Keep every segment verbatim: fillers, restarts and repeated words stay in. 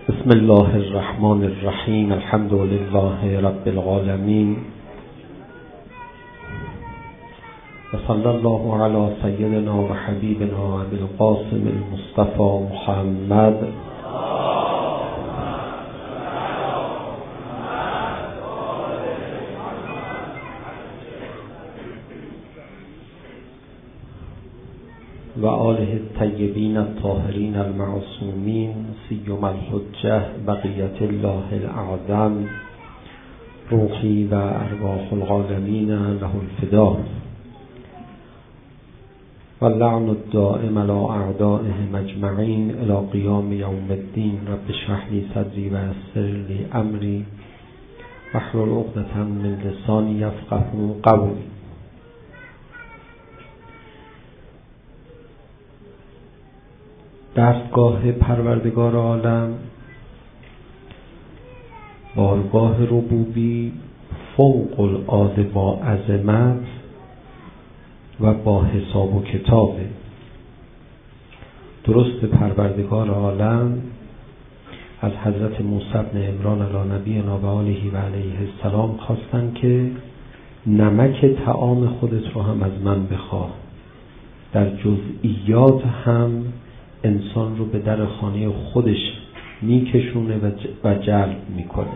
بسم الله الرحمن الرحیم. الحمد لله رب العالمین و صلی الله علی سیدنا و حبیبنا ابی القاسم المصطفى محمد و آله الطیبین الطاهرین المعصومین سیما الحجة بقیة الله الاعظم روحی و ارواح العالمین له الفدا و اللعن الدائم على اعدائهم اجمعین الی قیام یوم الدین. رب اشرح لی صدری و یسر لی امری واحلل عقدة من لسانی یفقهوا قولی. دستگاه پروردگار عالم، بارگاه ربوبی فوق العاده با عظمت و با حساب و کتابه. درست پروردگار عالم از حضرت موسی بن عمران علی نبینا و آله و علیه السلام خواستن که نمک طعام خودت رو هم از من بخواه. در جزئیات هم انسان رو به در خانه خودش میکشونه و جلب میکنه.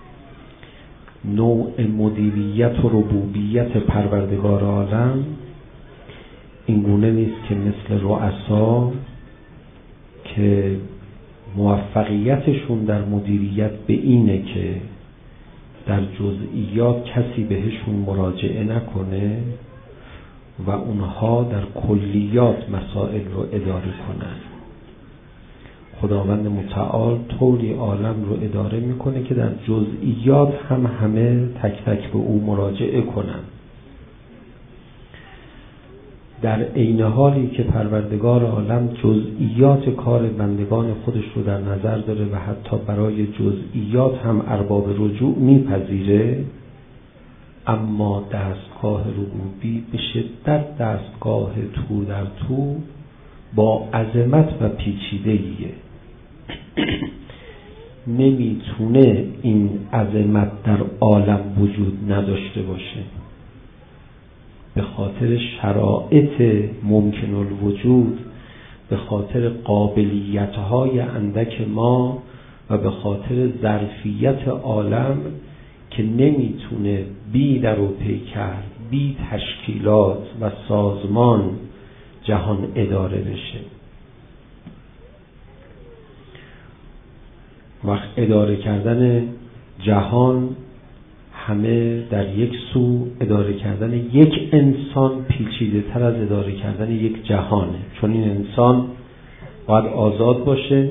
نوع مدیریت و ربوبیت پروردگار عالم این گونه نیست که مثل رؤسا که موفقیتشون در مدیریت به اینه که در جزئیات کسی بهشون مراجعه نکنه و اونها در کلیات مسائل رو اداره کنن. خداوند متعال طوری عالم رو اداره میکنه که در جزئیات هم همه تک تک به او مراجعه کنن. در عین حالی که پروردگار عالم جزئیات کار بندگان خودش رو در نظر داره و حتی برای جزئیات هم ارباب رجوع میپذیره، اما دستگاه ربوبی به شدت دستگاه تو در تو با عظمت و پیچیدگیه. نمیتونه این عظمت در عالم وجود نداشته باشه. به خاطر شرایط ممکن الوجود، به خاطر قابلیت‌های اندک ما و به خاطر ظرفیت عالم که نمیتونه بی در و پیکر، بی تشکیلات و سازمان جهان اداره بشه. وقت اداره کردن جهان همه در یک سو، اداره کردن یک انسان پیچیده تر از اداره کردن یک جهانه. چون این انسان باید آزاد باشه،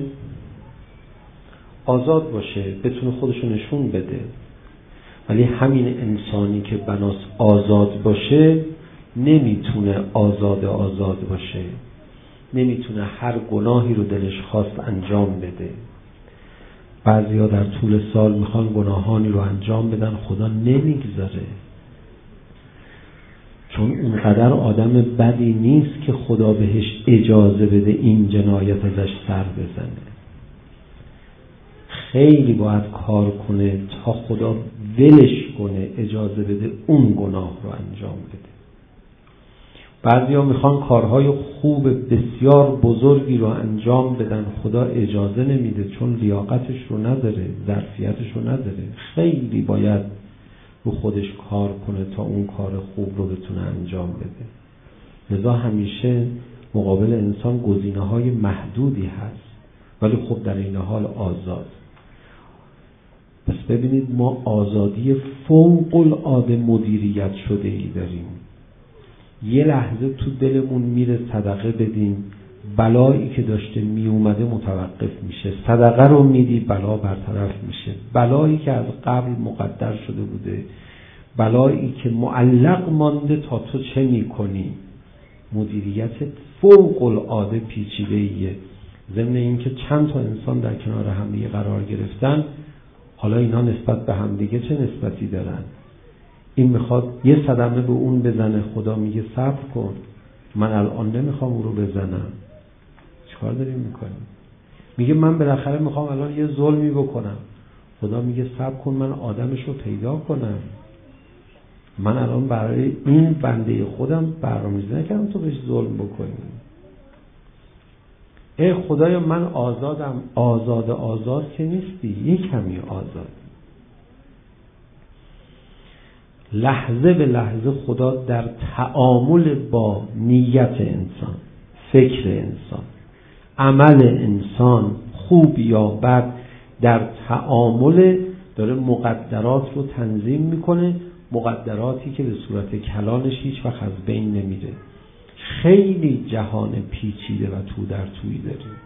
آزاد باشه بتونه خودشو نشون بده. ولی همین انسانی که بناس آزاد باشه نمیتونه آزاد آزاد باشه، نمیتونه هر گناهی رو دلش خواست انجام بده. بعضیا در طول سال میخوان گناهانی رو انجام بدن، خدا نمیگذاره، چون اونقدر آدم بدی نیست که خدا بهش اجازه بده این جنایت ازش سر بزنه. خیلی باید کار کنه تا خدا ولش کنه، اجازه بده اون گناه رو انجام بده. بعضیا میخوان کارهای خوب بسیار بزرگی رو انجام بدن، خدا اجازه نمیده چون لیاقتش رو نداره، ظرفیتش رو نداره. خیلی باید رو خودش کار کنه تا اون کار خوب رو بتونه انجام بده. لذا همیشه مقابل انسان گزینه‌های محدودی هست، ولی خب در این حال آزاد. پس ببینید ما آزادی فوق العاده مدیریت شده ای داریم. یه لحظه تو دلمون میره صدقه بدیم، بلایی که داشته می اومده متوقف میشه. صدقه رو میدی، بلا برطرف میشه. بلایی که از قبل مقدر شده بوده، بلایی که معلق مانده تا تو چه میکنی. مدیریت فوق العاده پیچیده ایه. ضمن این که چند تا انسان در کنار هم دیگه قرار گرفتن، حالا اینا نسبت به هم دیگه چه نسبتی دارن؟ این میخواد یه صدمه به اون بزنه، خدا میگه صبر کن، من الان نمیخوام او رو بزنم. چیکار داریم میکنیم؟ میگه من بالاخره میخوام الان یه ظلمی بکنم. خدا میگه صبر کن من آدمش رو پیدا کنم. من الان برای این بنده خودم برنامه‌ریزی نکردم تو بهش ظلم بکنی. ای خدایا من آزادم. آزاد آزاد که نیستی، یک کمی آزاد. لحظه به لحظه خدا در تعامل با نیت انسان، فکر انسان، عمل انسان، خوب یا بد، در تعامل داره مقدرات رو تنظیم میکنه، مقدراتی که به صورت کلانش هیچ وقت از بین نمیره. خیلی جهان پیچیده و تو در تویی داریم.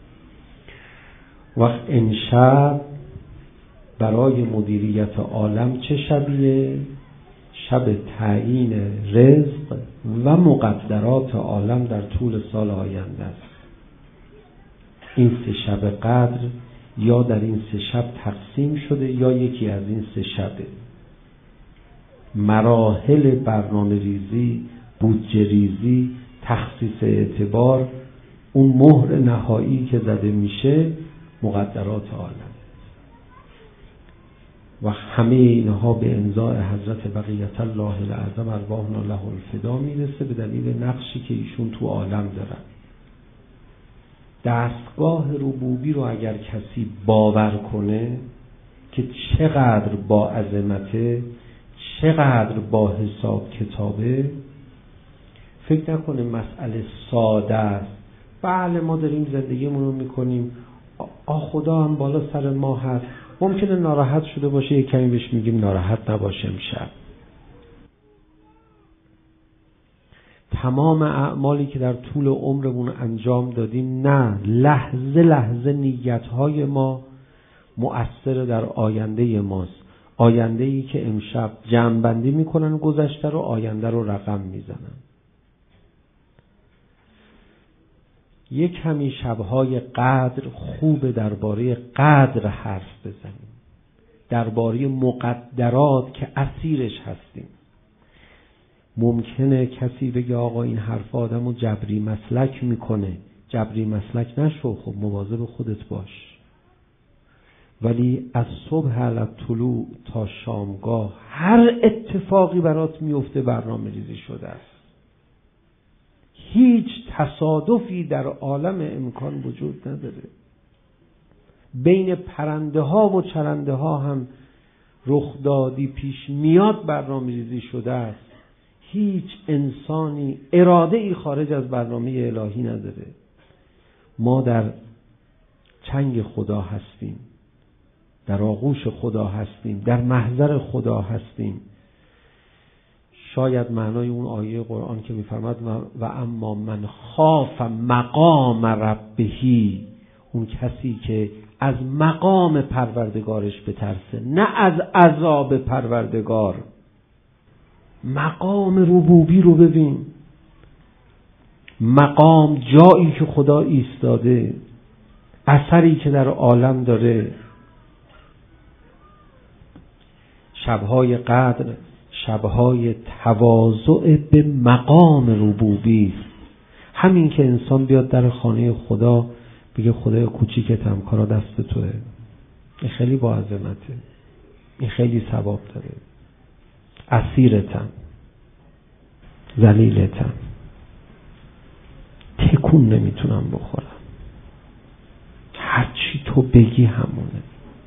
وقت امشب برای مدیریت عالم چه شبیه؟ شب تعیین رزق و مقدرات عالم در طول سال آینده است. این سه شب قدر یا در این سه شب تقسیم شده یا یکی از این سه شبه. مراحل برنامه ریزی، بودجه ریزی، تخصیص اعتبار، اون مهر نهایی که زده میشه مقدرات عالم و همه اینها به امضای حضرت بقیت الله الاعظم ارواحنا له الفدا میرسه به دلیل نقشی که ایشون تو عالم دارن. دستگاه ربوبی رو اگر کسی باور کنه که چقدر با عظمته، چقدر با حساب کتابه، فکر نکنه مسئله ساده است. بله ما داریم زندگیمون رو میکنیم، آ خدا هم بالا سر ما هست. ممکنه ناراحت شده باشه، یک کمی بهش میگیم ناراحت نباشه امشب. تمام اعمالی که در طول عمرمون انجام دادیم، نه، لحظه لحظه نیتهای ما مؤثر در آینده ماست. آینده‌ای که امشب جمع‌بندی میکنن گذشته رو، آینده رو رقم میزنن. یک کمی شبهای قدر خوبه درباره قدر حرف بزنیم، درباره مقدرات که اسیرش هستیم. ممکنه کسی بگه آقا این حرف آدمو جبری مسلک میکنه. جبری مسلک نشو، خب مواظب خودت باش. ولی از صبح علی طلوع تا شامگاه هر اتفاقی برات میفته برنامه ریزی شده است. هیچ تصادفی در عالم امکان وجود نداره. بین پرنده ها و چرنده ها هم رخدادی پیش میاد برنامه ریزی شده است. هیچ انسانی اراده ای خارج از برنامه الهی نداره. ما در چنگ خدا هستیم، در آغوش خدا هستیم، در محضر خدا هستیم. شاید معنای اون آیه قرآن که می‌فرماد و اما من خاف مقام ربهی، اون کسی که از مقام پروردگارش بترسه، نه از عذاب پروردگار. مقام ربوبی رو ببین، مقام جایی که خدا ایستاده، اثری که در عالم داره. شبهای قدر شبهای تواضع به مقام ربوبی. همین که انسان بیاد در خانه خدا بگه خدای کوچیکتم، کارا دست توه، این خیلی با عظمته، این خیلی ثواب داره. اسیرتم، ذلیلتم، تکون نمیتونم بخورم، هرچی تو بگی همونه.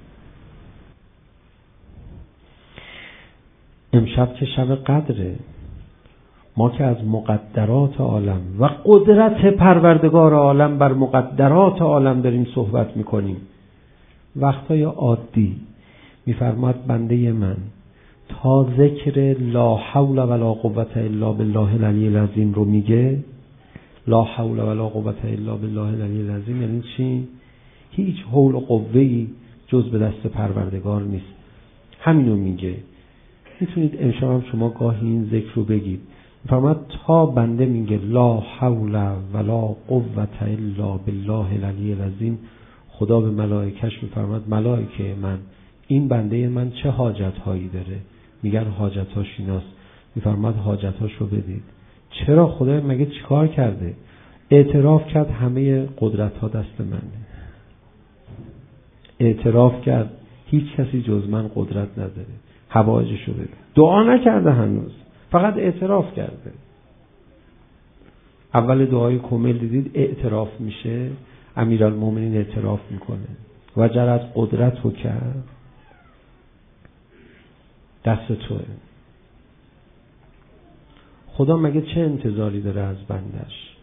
امشب که شب قدره، ما که از مقدرات عالم و قدرت پروردگار عالم بر مقدرات عالم داریم صحبت میکنیم. وقتای عادی میفرماد بنده من تا ذکر لا حول ولا قوة الا بالله العلی العظیم رو میگه. لا حول ولا قوة الا بالله العلی العظیم یعنی چی؟ هیچ حول و قوه‌ای جز به دست پروردگار نیست. همینو میگه. میتونید امشب هم شما گاهی این ذکر رو بگید. فرماد تا بنده میگه لا حول ولا قوة الا بالله العلی العظیم، خدا به ملائکش میفرماد ملائکه من، این بنده من چه حاجت هایی داره؟ میگن حاجتاش ایناست. میفرماد حاجتاش رو بدید. چرا؟ خدا مگه چیکار کرده؟ اعتراف کرد همه قدرت ها دست منه. اعتراف کرد هیچ کسی جز من قدرت نداره حوایجشو بده. دعا نکرده هنوز، فقط اعتراف کرده. اول دعای کمیل دیدید اعتراف میشه، امیرالمومنین اعتراف میکنه وجرت قدرت رو کرد، دست توه. خدا مگه چه انتظاری داره از بندش؟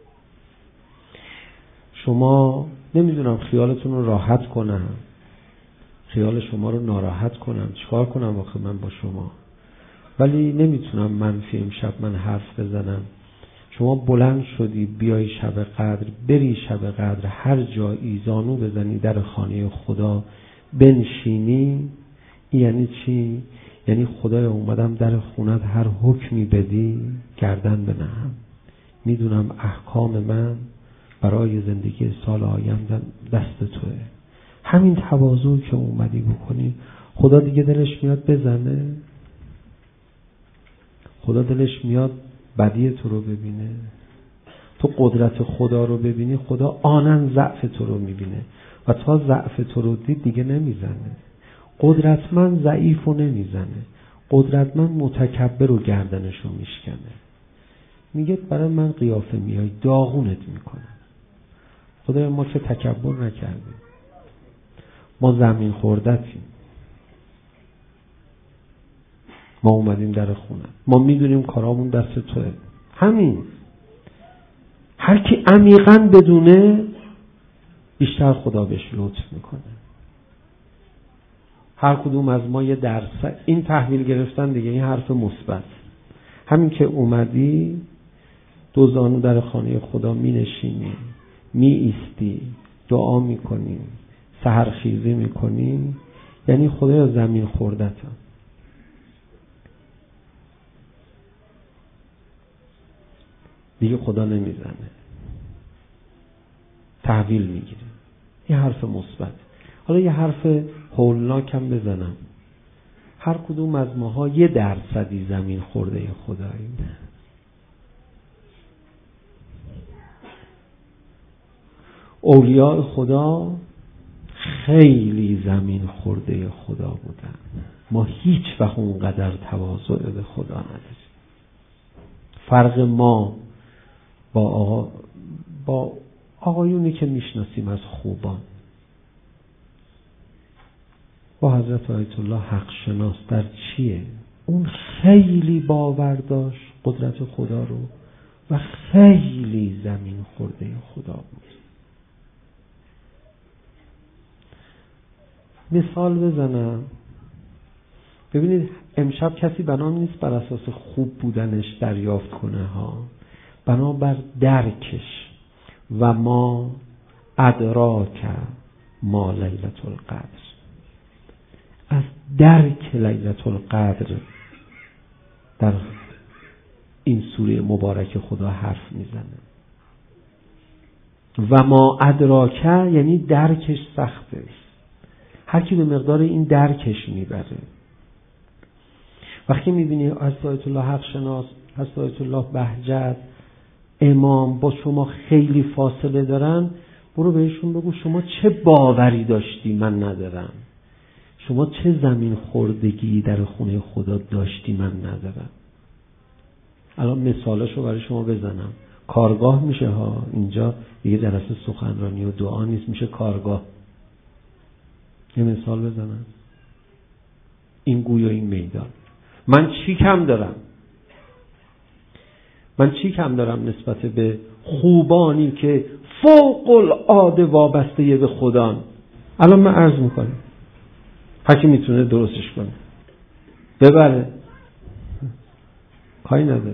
شما نمیدونم خیالتون رو راحت کنم، خیال شما رو ناراحت کنم، چیکار کنم آخه من با شما؟ ولی نمیتونم منفی امشب من حرف بزنم. شما بلند شدی بیای شب قدر، بری شب قدر هر جایی زانو بزنی در خانه خدا بنشینی، یعنی چی؟ یعنی خدای اومدم در خونت هر حکمی بدی گردن بنهم، میدونم احکام من برای زندگی سال آینده دست توه. همین تواضع که اومدی بکنی خدا دیگه دلش میاد بزنه؟ خدا دلش میاد بدی تو رو ببینه؟ تو قدرت خدا رو ببینی، خدا آنن ضعف تو رو میبینه و تا ضعف تو رو دید دیگه نمیزنه. قدرتمند ضعیف رو نمیزنه، قدرتمند متکبر رو گردنش رو میشکنه، میگه برای من قیافه میای داغونت میکنم. خدای ما که تکبر نکردیم، ما زمین خوردتیم، ما اومدیم در خونه، ما میدونیم کارامون دست توه. همین هر کی عمیقاً بدونه بیشتر خدا بهش لطف میکنه. هر کدوم از ما یه درصد این تحویل گرفتن دیگه، این حرف مثبت. همین که اومدی دو زانو در خانه خدا می نشینی، می ایستی، دعا می کنی، سحرخیزی می کنی، یعنی خدایا زمین خوردتم. دیگه خدا نمیزنه، تحویل میگیره. این حرف مثبت. حالا یه حرف هولناکم بزنم، هر کدوم از ماها یه درصدی زمین خورده خداییم. اولیاء خدا خیلی زمین خورده خدا بودن. ما هیچ وقت اونقدر تواضع به خدا نداریم. فرق ما با آقا با آقایونی که میشناسیم از خوبان، با حضرت آیت الله حق شناس در چیه؟ اون خیلی باور داشت قدرت خدا رو و خیلی زمین خورده خدا بود. مثال بزنم، ببینید امشب کسی بنا نیست بر اساس خوب بودنش دریافت کنه ها، بنابر درکش. و ما ادراک ما لیلة القدر، از درک لیلة القدر در این سوره مبارک خدا حرف میزنه. و ما ادراک یعنی درکش سخته، هر کی به مقدار این درکش میبره. وقتی میبینی حضرت آیت الله حق شناس، حضرت آیت الله بهجت، امام با شما خیلی فاصله دارن، برو بهشون بگو شما چه باوری داشتی من ندارم، شما چه زمین خوردگی در خونه خدا داشتی من ندارم. الان مثالاشو برای شما بزنم. کارگاه میشه ها، اینجا دیگه جلسه سخنرانی و دعا نیست، میشه کارگاه. یه مثال بزنم، این گوی و این میدان. من چی کم دارم؟ من چی کم دارم نسبت به خوبانی که فوق العاده وابسته به خدا؟ الان من عرض میکنم، هر کی میتونه درستش کنه ببره، کاری نداره.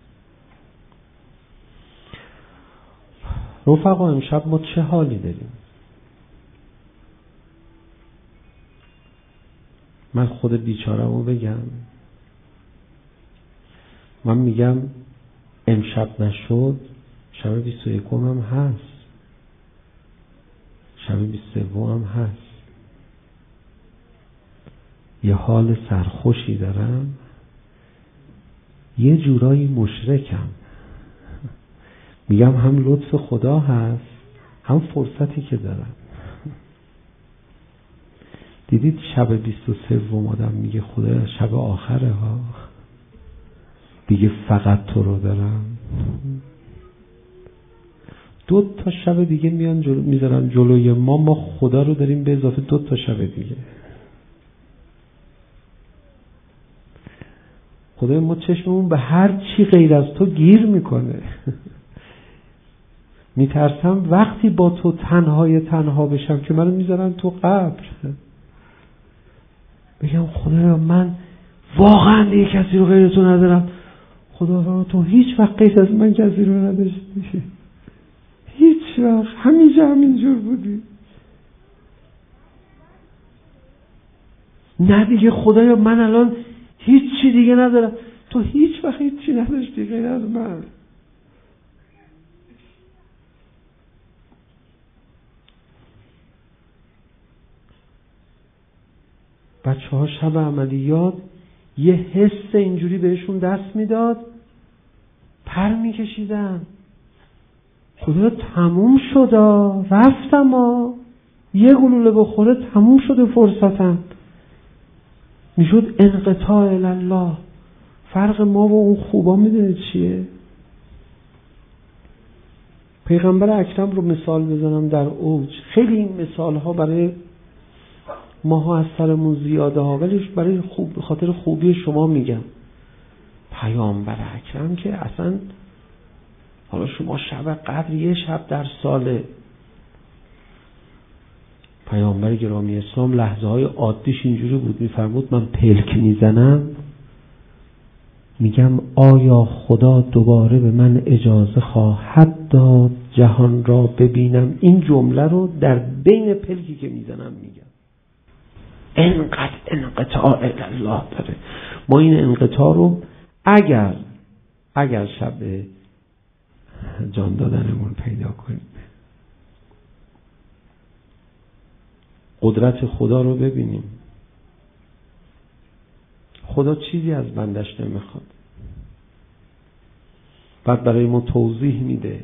رفقا امشب ما چه حالی داریم؟ من خود بیچاره‌مو بگم، من میگم امشب نشد شب بیست و یکم هم هست، شب بیست و سوم هم هست. یه حال سرخوشی دارم، یه جورایی مشرکم. میگم هم لطف خدا هست هم فرصتی که دارم. دیدید شب بیست و سوم آدم میگه خدا شب آخره ها، دیگه فقط تو رو دارم. دو تا شب دیگه میان جلو میذارن جلوی ما، ما خدا رو داریم به اضافه دو تا شب دیگه. خدای ما چشممون به هر چی غیر از تو گیر میکنه. میترسم وقتی با تو تنهای تنها بشم که منو میذارن تو قبر، بگم خدایا من واقعا دیگه کسی رو غیر تو ندارم. خدا تو هیچ وقت غیر از من کسی رو نداشتی، هیچ وقت همیشه همینجور بودی. نه دیگه خدایا من الان هیچ چی دیگه ندارم، تو هیچ وقت هیچ چی نداشتی غیر از من. بچه ها شب عملیات یه حس اینجوری بهشون دست میداد، پر میکشیدن. خدا تموم شد، رفتم ها، یه گلوله بخوره تموم شده فرصتم. میشد انقطاع الله. فرق ما و اون خوبا میدونه چیه؟ پیغمبر اکرم رو مثال بزنم در اوج، خیلی این مثال ها برای ماها از سرمون زیاده ها، ولی برای خوب خاطر خوبی شما میگم. پیامبر اکرم که اصلا، حالا شما شب قدر یه شب در ساله، پیامبر گرامی اسلام لحظه های عادیش اینجوری بود، میفرمود من پلک میزنم میگم آیا خدا دوباره به من اجازه خواهد داد جهان را ببینم؟ این جمله رو در بین پلکی که میزنم میگم. انقدر انقطاع الله داره. ما این انقطاع رو اگر اگر شب جان دادنمون پیدا کنیم، قدرت خدا رو ببینیم. خدا چیزی از بندش نمیخواد، بعد برای ما توضیح میده.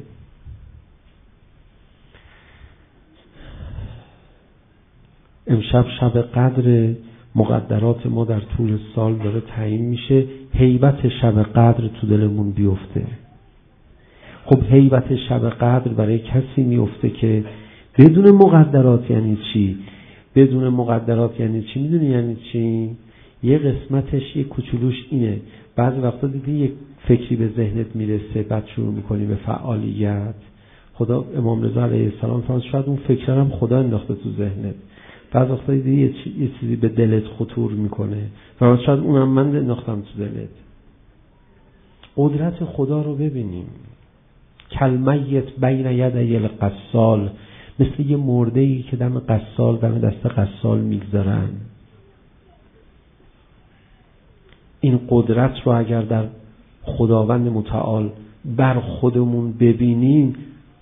امشب شب قدر، مقدرات ما در طول سال داره تعیین میشه، هیبت شب قدر تو دلمون بیفته. خب هیبت شب قدر برای کسی میفته که بدون مقدرات. یعنی چی؟ بدون مقدرات یعنی چی؟ میدونی یعنی چی؟ یه قسمتش یه کوچولوش اینه، بعضی وقتا دیدی یک فکری به ذهنت میرسه، بعد شروع میکنی به فعالیت. خدا امام رضا علیه السلام فرمود شاید اون فکر هم خدا انداخته تو ذهنت. بعضی وقتا دیدی یه, چی، یه چیزی به دلت خطور میکنه، فرمود شاید اونم من انداختم تو دلت. قدرت خدا رو ببینیم. کلمیت بین یدی القصال، مثل یه مرده‌ای که دم قصال، دم دست قصال میگذارن. این قدرت رو اگر در خداوند متعال بر خودمون ببینیم،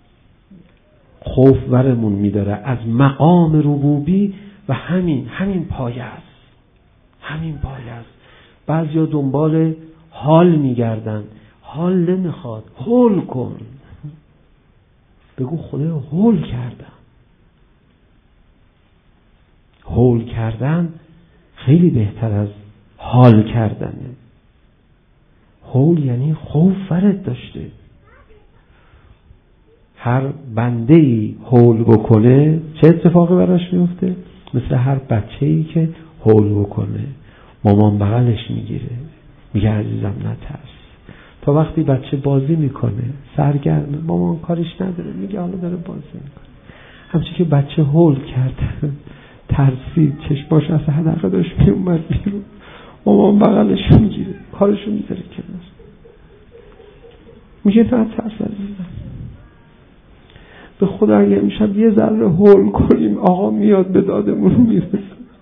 خوف ورمون میداره از مقام ربوبی. و همین همین پایه است، همین پایه است. بعضیا دنبال حال میگردن، حال نمیخواد، هول کن. بگو خدایا هول کردم. هول کردن خیلی بهتر از حال کردنه. هول یعنی خوف ورد داشته. هر بنده‌ای هول بکنه چه اتفاقی براش میفته؟ مثل هر بچه‌ای که هول بکنه مامان بغلش میگیره، میگه عزیزم نترس. تا وقتی بچه بازی میکنه سرگرمه، مامان کارش نداره، میگه حالا داره بازی میکنه. همچنین که بچه هول کرد، ترسید، چشماش از حدقه داشت میومد بیرون، مامان بغلش میگیره، کارشو میذاره کنار، میگه نترس عزیزم. به خدا اگه امشب یه ذره هول کنیم آقا میاد به دادمون میرسه.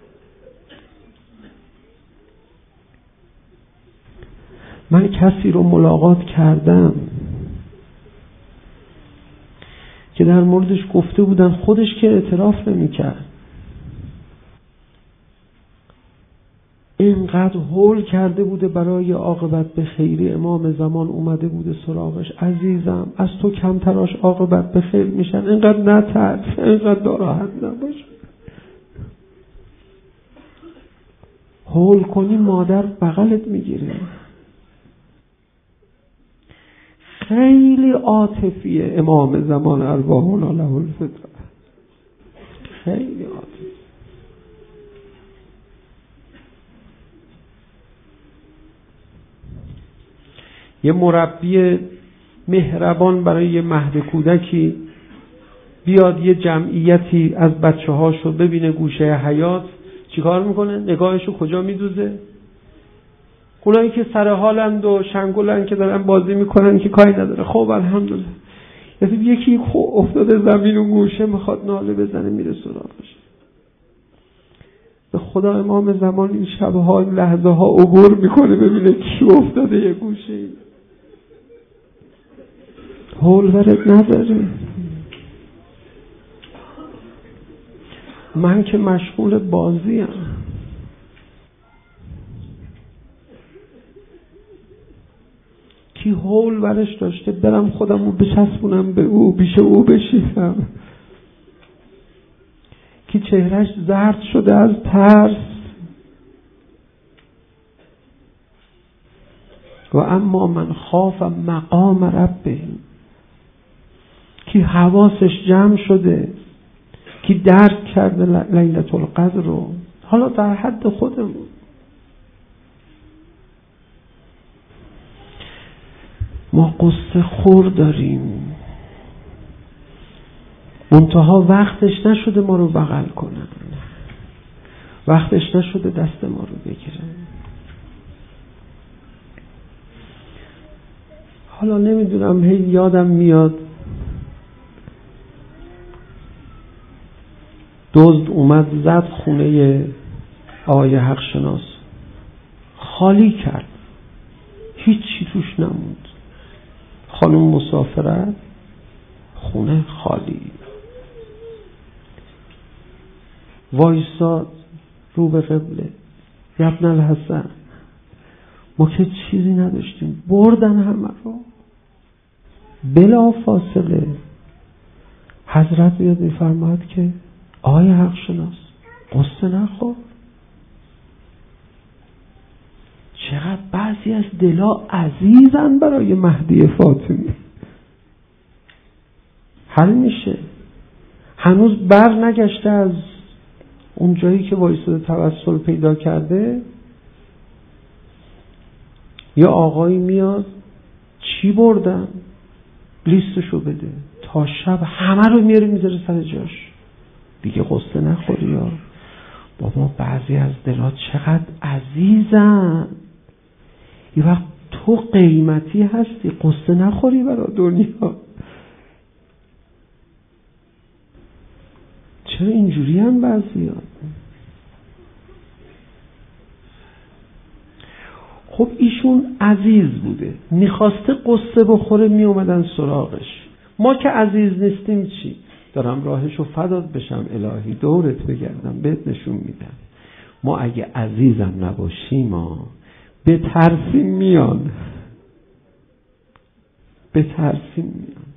من کسی رو ملاقات کردم که در موردش گفته بودن، خودش که اعتراف نمی کرد، اینقدر هول کرده بوده برای عاقبت به خیری. امام زمان اومده بوده سراغش، عزیزم از تو کمتراش عاقبت به خیر میشن، اینقدر نترس، اینقدر ناراحت نباش. هول کنی مادر بغلت میگیره. خیلی عاطفیه امام زمان ارواحنا له الفدا، خیلی عاطفی. یه مربی مهربان برای یه مهد کودکی بیاد یه جمعیتی از بچه هاشو ببینه گوشه حیات، چیکار میکنه؟ نگاهشو کجا میدوزه؟ اونایی که سر حالند و شنگولن که دارن بازی میکنن که کاری نداره، خب الحمدلله. یکی افتاده زمین و گوشه میخواد ناله بزنه، میره سراغش. به خدا امام زمان این شبها لحظه ها عبور میکنه ببینه کی افتاده یه گوشه. حول ورد نداره. من که مشغول بازیم. کی حول ورش داشته برم خودمو بچسبونم به او، بیشه او بشیفم؟ کی چهرش زرد شده از ترس؟ و اما من خاف مقام ربه، کی حواسش جمع شده، کی درک کرده لیلة القدر رو، حالا در حد خودمون. ما قصه خور داریم، منتها وقتش نشده ما رو بغل کنن، وقتش نشده دست ما رو بگیرن. حالا نمیدونم، هی یادم میاد دزد اومد زد خونه آقای حق شناس، خالی کرد، هیچی توش نموند. خانم مسافرت، خونه خالی. وایساد رو به قبله، ابن الحسن ما که چیزی نداشتیم، بردن همه رو. بلا فاصله حضرت میاد میفرماید که آقای حق شناس قصه نخور. چقدر بعضی از دلا عزیزن برای مهدی فاطمی. حل میشه. هنوز بر نگشته از اون جایی که وایساده توسل پیدا کرده، یا آقایی میاد چی بردن لیستشو بده، تا شب همه رو میاره میذاره سر جاش. دیگه قصه نخوری. یا بابا بعضی از دلات چقدر عزیزن، یه وقت تو قیمتی هستی، قصه نخوری برای دنیا. چرا اینجوری هم بعضی ها؟ خب ایشون عزیز بوده، میخواسته قصه بخوره، میومدن سراغش. ما که عزیز نیستیم چی؟ دارم راهشو فدات بشم الهی، دورت بگردم بهت نشون میدم. ما اگه عزیزم نباشیم ما به ترسیم میان، به ترسیم میان.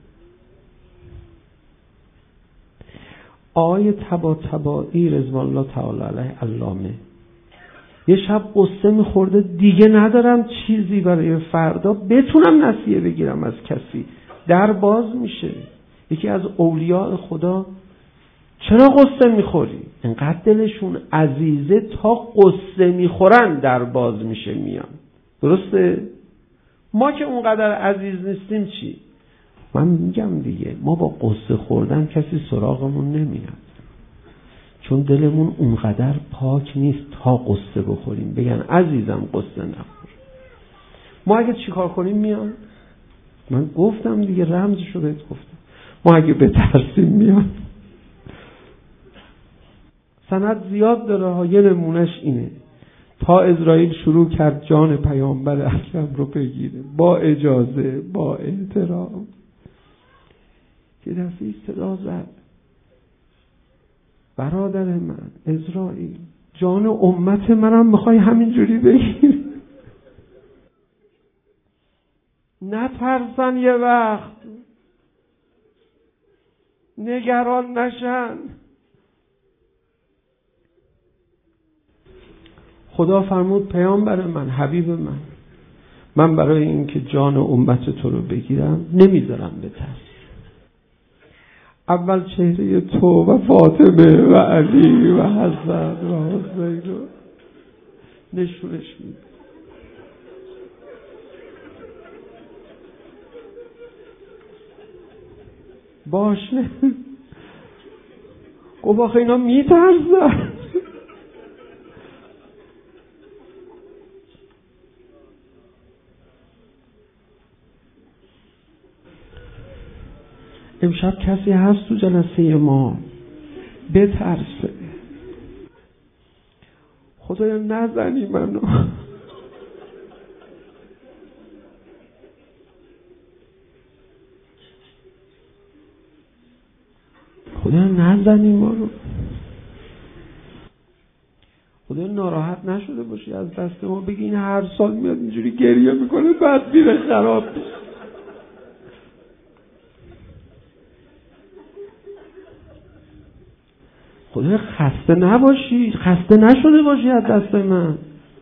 آقای تبا تبایی رضوان الله تعالی علیه علامه یه شب قصه میخورده، دیگه ندارم چیزی برای فردا بتونم نصیحه بگیرم از کسی، در باز میشه. یکی از اولیاء خدا چرا قصه میخوری؟ انقدر دلشون عزیزه تا قصه میخورن در باز میشه میان. درسته؟ ما که اونقدر عزیز نیستیم چی؟ من میگم دیگه ما با قصه خوردن کسی سراغمون نمیاد، چون دلمون اونقدر پاک نیست تا قصه بخوریم بگن عزیزم قصه نخور. ما اگه چیکار کنیم میان. من گفتم دیگه، رمزشو بهت گفتم. ما اگه بترسیم میان. سند زیاد داره ها، یه نمونش اینه. تا اسرائیل شروع کرد جان پیامبر اکرم رو بگیره با اجازه با احترام، یه دفعه صدا زد برادر من اسرائیل، جان امت منم میخوای همینجوری بگیر؟ نترسن، یه وقت نگران نشن. خدا فرمود پیامبر من، حبیب من، من برای اینکه جان امت تو رو بگیرم نمیذارم بترس. اول چهره تو و فاطمه و علی و حسن و حسین رو نشونش میده. باش نه گفت آخه اینا میترسن. امشب کسی هست تو جلسه ما بترسه؟ خدایا نزنی منو، خدایا نزنی ما رو، خدایا ناراحت نشده باشی از دست ما، بگی این هر سال میاد اینجوری گریه میکنه بعد میره خراب میشه. خدایا خسته نباشی، خسته نشده باشی از دست من.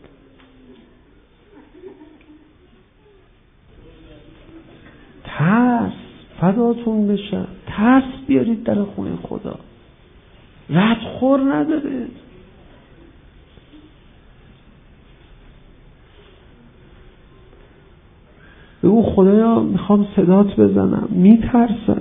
ترس فداتون بشه، ترس بیارید در خونه خدا، ردخور نداره. بگو خدایا میخوام صدات بزنم، میترسم.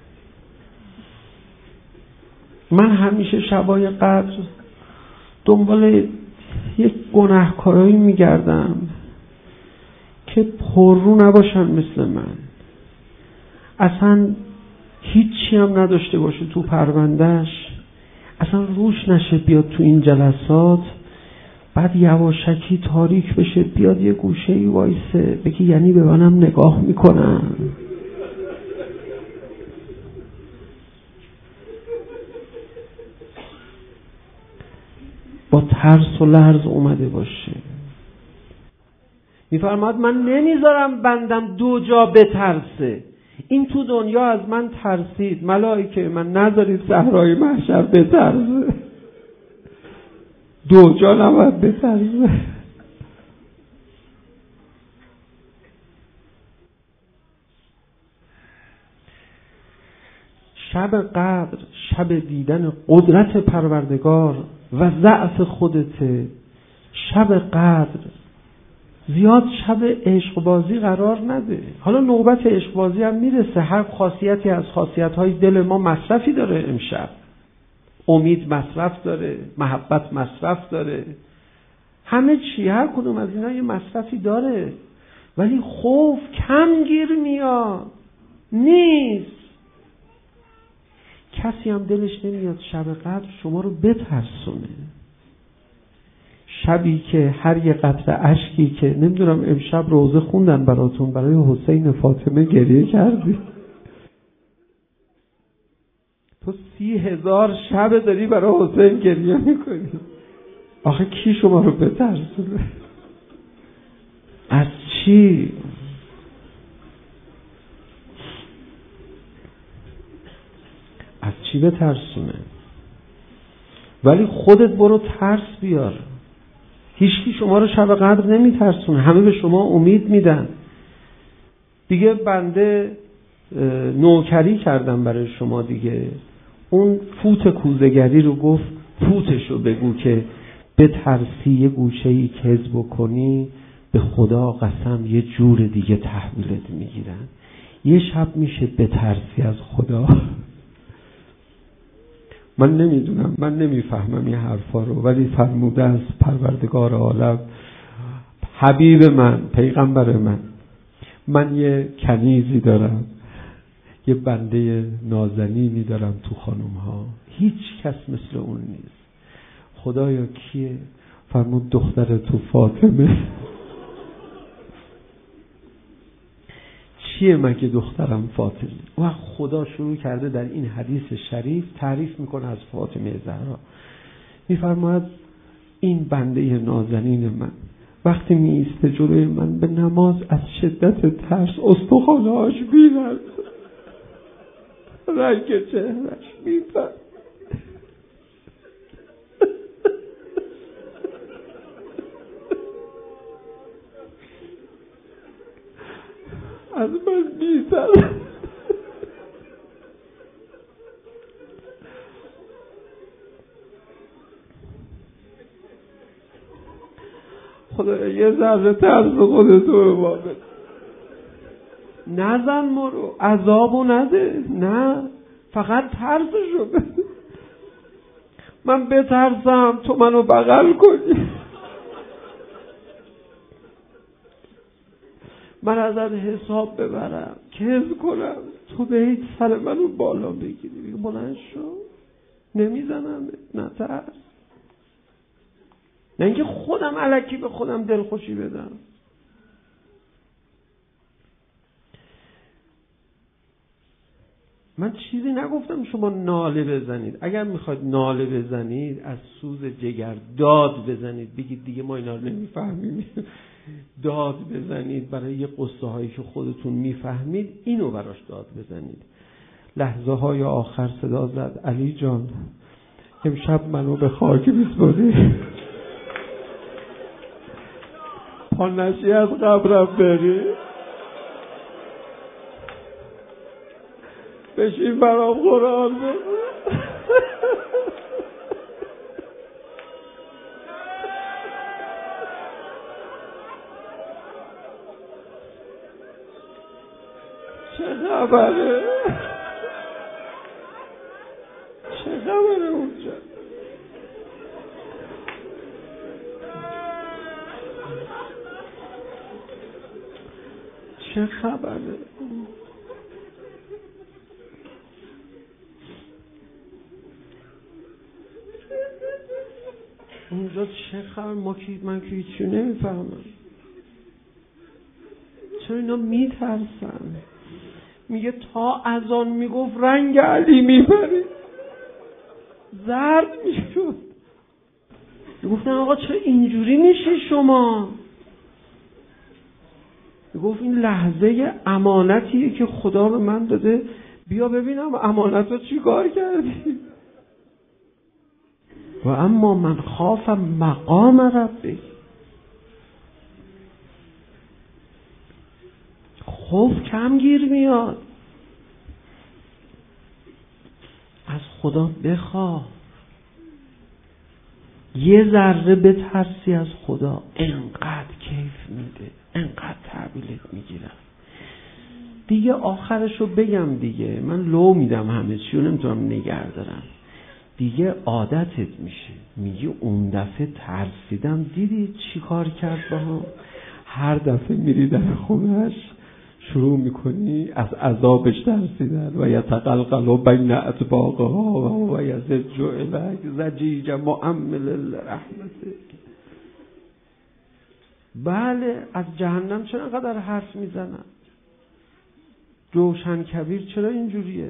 من همیشه شبای قدر دنبال یک گناهکارایی میگردم که پررو نباشن مثل من، اصلا هیچی هم نداشته باشه تو پروندهش، اصلا روش نشه بیاد تو این جلسات، بعد یواشکی تاریک بشه بیاد یه گوشه‌ای وایسه بگی یعنی به منم نگاه میکنن. با ترس و لرز اومده باشه. میفرماد من نمیذارم بندم دو جا بترسه. این تو دنیا از من ترسید، ملائکه من نذارید صحرای محشر بترسه. دو جا نباید بترسه. شب قدر شب دیدن قدرت پروردگار و ضعف خودته. شب قدر زیاد شب عشق بازی قرار نده. حالا نوبت عشق بازی هم میرسه، هر خاصیتی از خاصیت‌های دل ما مصرفی داره. امشب امید مصرف داره، محبت مصرف داره، همه چی، هر کدوم از اینا یه مصرفی داره، ولی خوف کم گیر میاد نیست. کسی هم دلش نمیاد شب قدر شما رو بترسونه. شبی که هر یه قطره اشکی که نمیدونم امشب روزه خوندن براتون، برای حسین فاطمه گریه کردی. تو سی هزار شب داری برای حسین گریه میکنی، آخه کی شما رو بترسونه؟ از چی؟ از چی بترسونه؟ ولی خودت برو ترس بیار. هیچکی شما رو شب قدر نمیترسونه، همه به شما امید میدن. دیگه بنده نوکری کردم برای شما دیگه. اون فوت کوزه‌گری رو گفت فوتشو بگو که بترسی یه گوشه‌ای کز بکنی، به خدا قسم یه جور دیگه تحویلت میگیرن. یه شب میشه بترسی از خدا. من نمیدونم، من نمیفهمم این حرفا رو، ولی فرموده است پروردگار عالم، حبیب من، پیغمبر من، من یه کنیزی دارم، یه بنده نازنینی دارم تو خانوم ها، هیچ کس مثل اون نیست. خدایا کیه؟ فرمود دختر تو فاطمه. چیه مگه دخترم فاطمه؟ و خدا شروع کرده در این حدیث شریف تعریف میکنه از فاطمه زهرا. میفرماید این بنده نازنین من وقتی می ایسته جلوی من به نماز، از شدت ترس استخوانهاش می‌لرزه، رنگ چهرش میپره. از من میترسه. خدا یه ذره ترس خودتو به ما بده. نزن ما رو، عذابو نده، نه فقط ترسشو بده. من بترسم تو منو بغل کنی، من ازت حساب ببرم، کذب کنم، تو به سر منو بالا بگیری. بگی بلند شو، نمیزنم، نه ترس. نه اینکه خودم الکی به خودم دلخوشی بدم. من چیزی نگفتم شما ناله بزنید. اگر میخواید ناله بزنید، از سوز جگر داد بزنید، بگید دیگه ما اینا رو نمیفهمیم. داد بزنید برای یه قصه هایی که خودتون میفهمید، اینو براش داد بزنید. لحظه های آخر صدا زد علی جان امشب منو به خاک میسپاری، پا نشی از قبرم بری، بشین برام قرآن بخون. چه خبره؟ چه خبره اونجا؟ چه خبره؟ اونجا چه خبر؟ ما کی من که هیچی نمیفهمم. چرا اینا میترسن؟ میگه تا اذان میگفت رنگ علی میپرید، زرد میشد. گفتن آقا چرا اینجوری میشی شما؟ گفت این لحظه امانتیه که خدا به من داده، بیا ببینم امانت رو چی کار کردی. و اما من خاف مقام ربی، خوف کم گیر میاد. از خدا بخواه، یه ذره بترسی از خدا، انقدر کیف میده، انقدر تحویلت میگیرم. دیگه آخرشو بگم دیگه، من لو میدم همه چیو، نمیتونم نگه دارم. دیگه عادتت میشه، میگی اون دفعه ترسیدم، دیدی چی کار کرد با هم؟ هر دفعه میری در خونش شروع میکنی از عذابش ترسیدن. و یتقلقل بین اطباقها و یزج الیک زجیج مؤمل رحمته. بله، از جهنم چرا انقدر حرف میزنن؟ جوشن کبیر چرا اینجوریه؟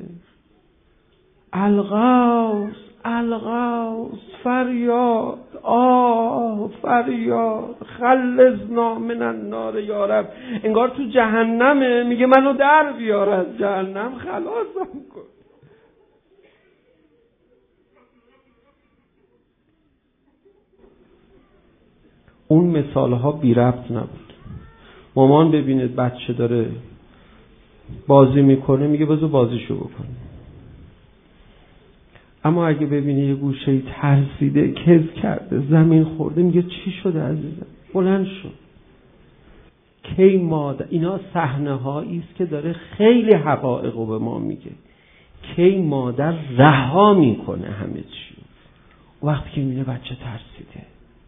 الغوث الغوث، فریاد، آه فریاد، خلصنا من النار یا رب. انگار تو جهنمه، میگه منو در بیار از جهنم، خلاصم کن. اون مثال ها بی ربط نبود. مامان ببینید بچه داره بازی میکنه، میگه بذار بازیشو بکنه. اما اگه ببینی یه گوشه ترسیده، کز کرده، زمین خورده، میگه چی شده عزیزم؟ بلند شو. کی مادر، اینا صحنه هایی است که داره خیلی حقایق رو به ما میگه. کی مادر رها میکنه همه چی وقتی که میبینه بچه ترسیده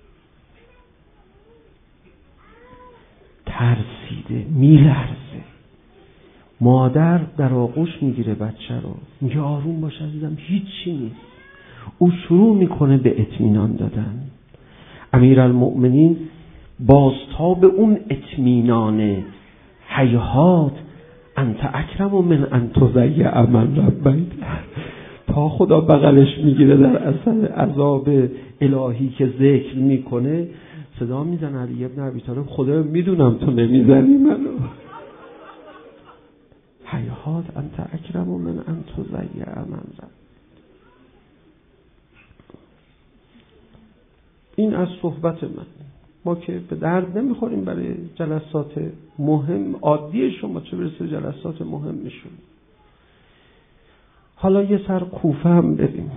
ترسیده میلرزه. مادر در آغوش میگیره بچه رو، میگه آروم باش عزیزم، هیچی نیست. او شروع میکنه به اطمینان دادن. امیرالمؤمنین بازتاب اون اطمینان، هیهات انت اکرم من ان تضیع من ربیت، تا خدا بغلش میگیره در اثر عذاب الهی که ذکر میکنه، صدا میزنه علی ابن ابی طالب خدا میدونم تو نمیزنی منو. هیهات انت اکرم من ان تضیع من ربیت. این از صحبت من. ما که به درد نمیخوریم برای جلسات مهم عادی شما، چه برسه جلسات مهم میشون. حالا یه سر کوفه هم بریم.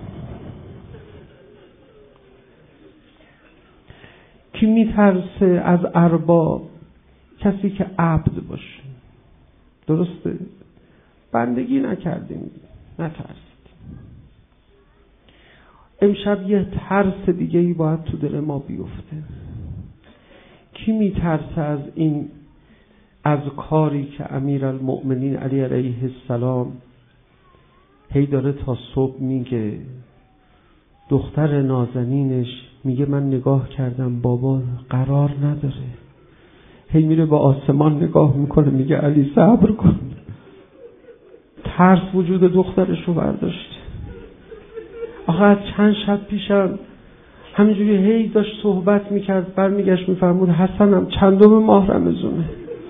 کی میترسه از ارباب؟ کسی که عبد باشه. درسته؟ بندگی نکردیم، نترسیدیم. امشب یه ترس دیگه ای باید تو دل ما بیفته. کی میترسه از این، از کاری که امیرالمؤمنین علی علیه السلام هی داره تا صبح میگه؟ دختر نازنینش میگه من نگاه کردم بابا قرار نداره، هی میره با آسمان نگاه میکنه میگه علی صبر کن. ترس وجود دخترش رو برداشته. آخه از چند شب پیشم همینجوری هی داشت صحبت میکرد، برمیگشت میفرمود حسنم چندم ماه رمضونه؟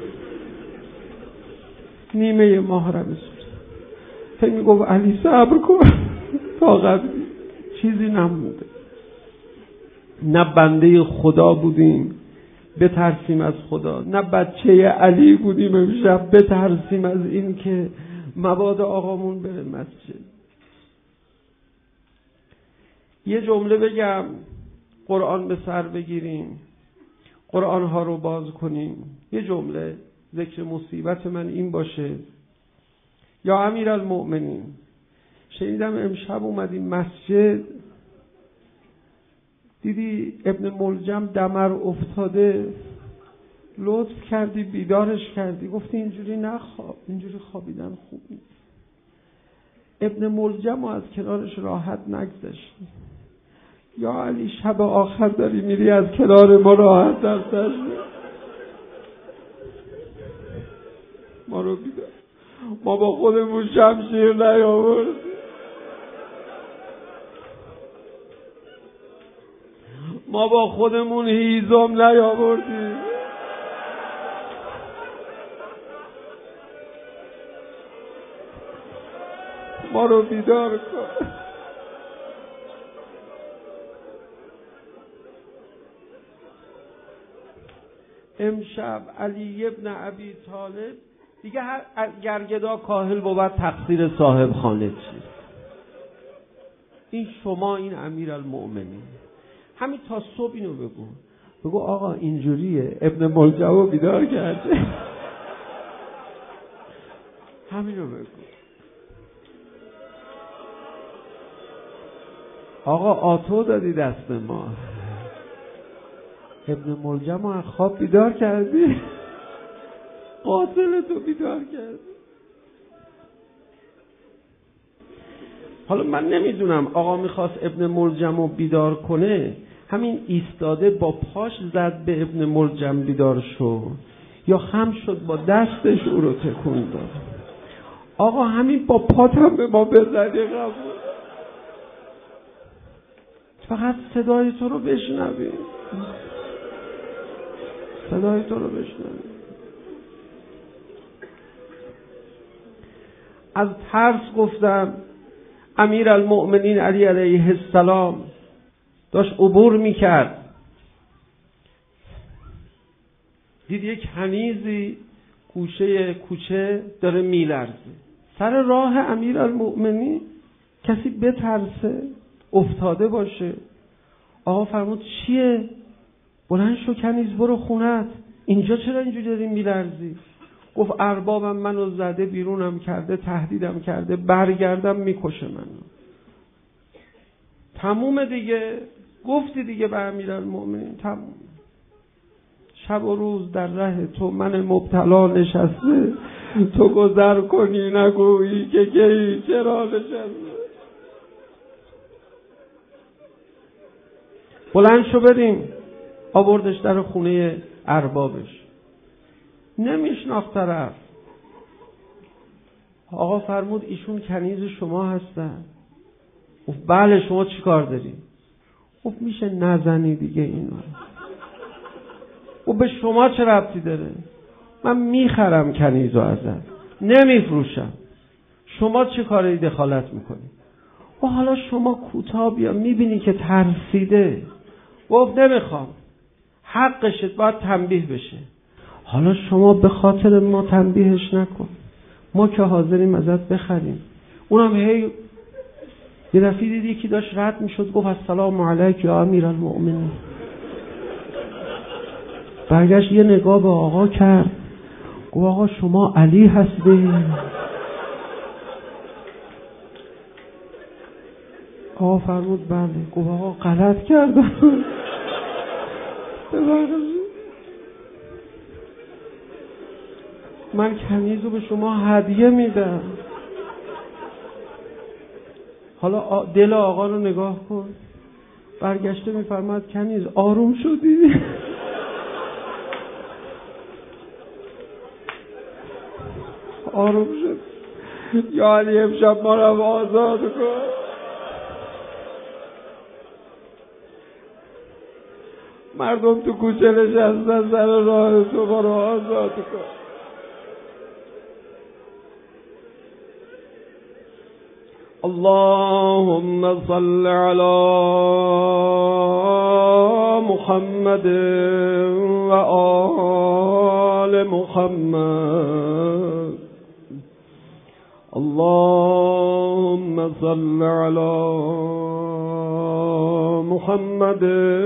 نیمه ماه رمضونه. هی میگفت علی صبر کن. تا قبل چیزی نمونده. نه بنده خدا بودیم بترسیم از خدا، نه بچه علی بودیم امشب بترسیم از این که مبادا آقامون بره مسجد. یه جمله بگم، قرآن به سر بگیریم، قرآن ها رو باز کنیم. یه جمله ذکر مصیبت من این باشه: یا امیرالمؤمنین، شنیدم امشب اومدیم مسجد دیدی ابن ملجم دمر افتاده، لطف کردی بیدارش کردی، گفتی اینجوری نخواب، اینجوری خوابیدن خوب نیست. ابن ملجم از کنارش راحت نگذشتی. یا علی شب آخر داری میری از کنار ما راحت دستش ما رو بیدار. ما با خودمون شمشیر نیاوردیم، ما با خودمون هیزم نیاوردیم. ما رو بیدار کن. امشب علی ابن ابی طالب دیگه هر گرگدا کاهل بود تقصیر صاحب خانه چیست؟ این شما، این امیرالمؤمنین، همین تا صبح اینو بگو بگو آقا اینجوریه، ابن ملجم بیدار کرده. همینو بگو آقا آتو دادی دست ما، ابن ملجم از خواب بیدار کردی، قاتل تو بیدار کردی. حالا من نمیدونم آقا میخواست ابن ملجم رو بیدار کنه، همین ایستاده با پاش زد به ابن ملجم بیدار شو، یا خم شد با دستش او رو تکون داد. آقا همین با پات هم به ما بزنی قبول، فقط صدای تو رو بشنوی، صدای تو رو بشنوی. از ترس گفتم امیرالمؤمنین علی علیه السلام داشت عبور میکرد، دید یک کنیزی گوشه کوچه داره میلرزه سر راه امیرالمؤمنین. کسی بترسه افتاده باشه؟ آقا فرمود چیه؟ بلند شو کنیز برو خونت، اینجا چرا اینجوری داری میلرزی؟ گفت اربابم منو زده بیرونم کرده، تهدیدم کرده، برگردم میکشه منو. تموم دیگه، گفتی دیگه به امیرالمؤمنین تموم. شب و روز در ره تو من مبتلا نشسته، تو گذر کنی نگویی که کی چرا نشسته. بلند شو بریم. آوردش در خونه اربابش، نمیشناخت طرف. آقا فرمود ایشون کنیز شما هستن؟ گفت بله، شما چی کار داری؟ گفت میشه نزنی دیگه اینو. گفت به شما چه ربطی داره؟ من میخرم کنیزو ازت، نمیفروشم، شما چه کاری دخالت میکنی؟ و حالا شما کوتاه بیا، میبینی که ترسیده. گفت نمیخوام، حقشه، باید تنبیه بشه. حالا شما به خاطر ما تنبیهش نکن، ما که حاضریم ازت بخریم. اونم هی یه دفعه دید یکی داشت رد میشد، گفت السلام علیک یا امیرالمؤمنین. برگشت یه نگاه به آقا کرد، گفت آقا شما علی هستی؟ آقا فرمود بله. گفت آقا غلط کردم. من کنیزو به شما هدیه میدم. حالا دل آقا رو نگاه کن، برگشته میفرماد کنیز آروم شدی؟ آروم شد. یا علی امشب ما رو آزاد کن. مردم تو کوچه نشستن، سر راه تو ما رو آزاد کن. اللهم صل على محمد و آل محمد. اللهم صل على محمد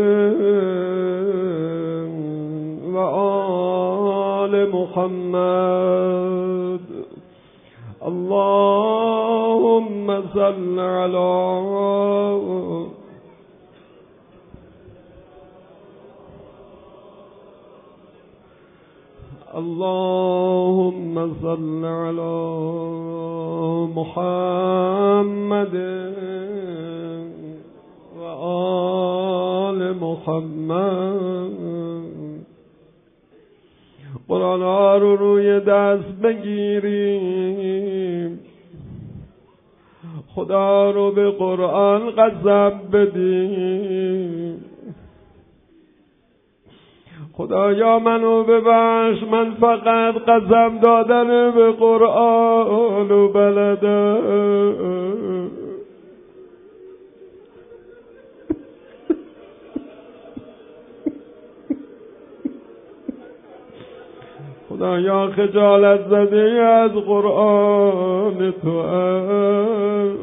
و آل محمد. اللهم صل على اللهم صل على محمد و آل محمد. قرآن ها رو روی دست بگیریم، خدا رو به قرآن قسم بدیم. خدایا منو ببخش، من فقط قسم دادن به قرآن و بلدم. خدایا خجالت زده از قرآن تو هم.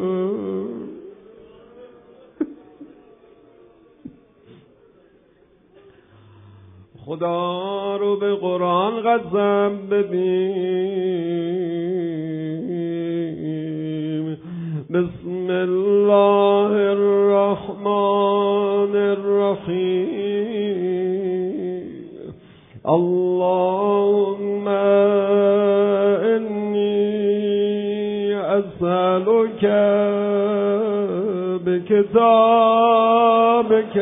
خدا رو به قرآن قسم بدیم. بسم الله الرحمن الرحیم. اللهم انی اسألک بکتابک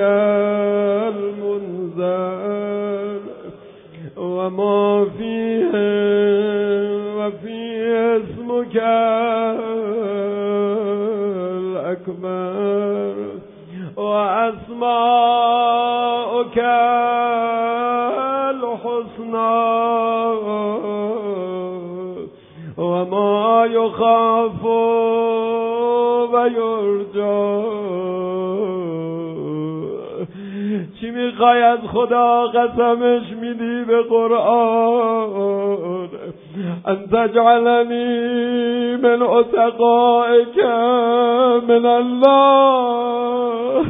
المنزل و ما فیه و فی اسمک الاکبر و اسماؤک الحسنى و ما یخاف و یرجا. چی میخوای از خدا قسمش میدی به قرآن؟ ان تجعلنی من عتقائک من الله.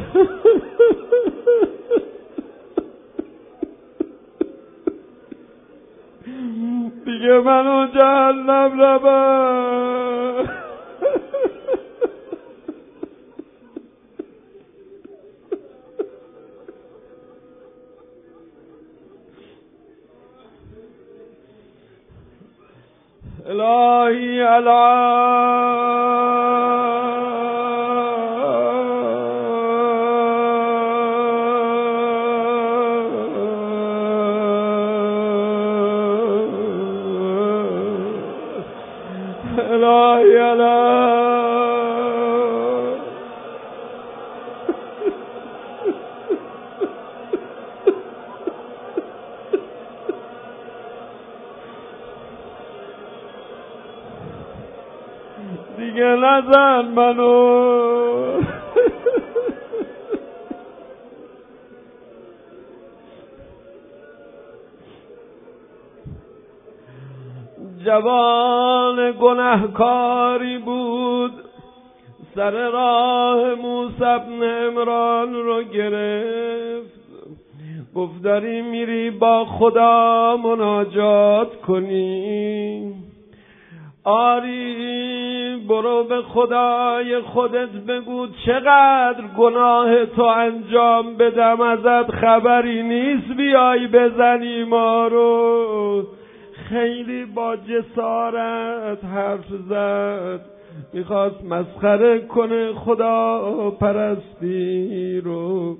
دیگه منو جهنم نبر. الهی الهی الهی دیگه نزن منو. جوان گنهکاری بود، سر راه موسی بن عمران رو گرفت، گفت داری میری با خدا مناجات کنی؟ آری، برو به خدای خودت بگو چقدر گناه تو انجام بدم، ازت خبری نیست بیای بزنی ما رو. خیلی با جسارت حرف زد، میخواست مسخره کنه خدا پرستی رو.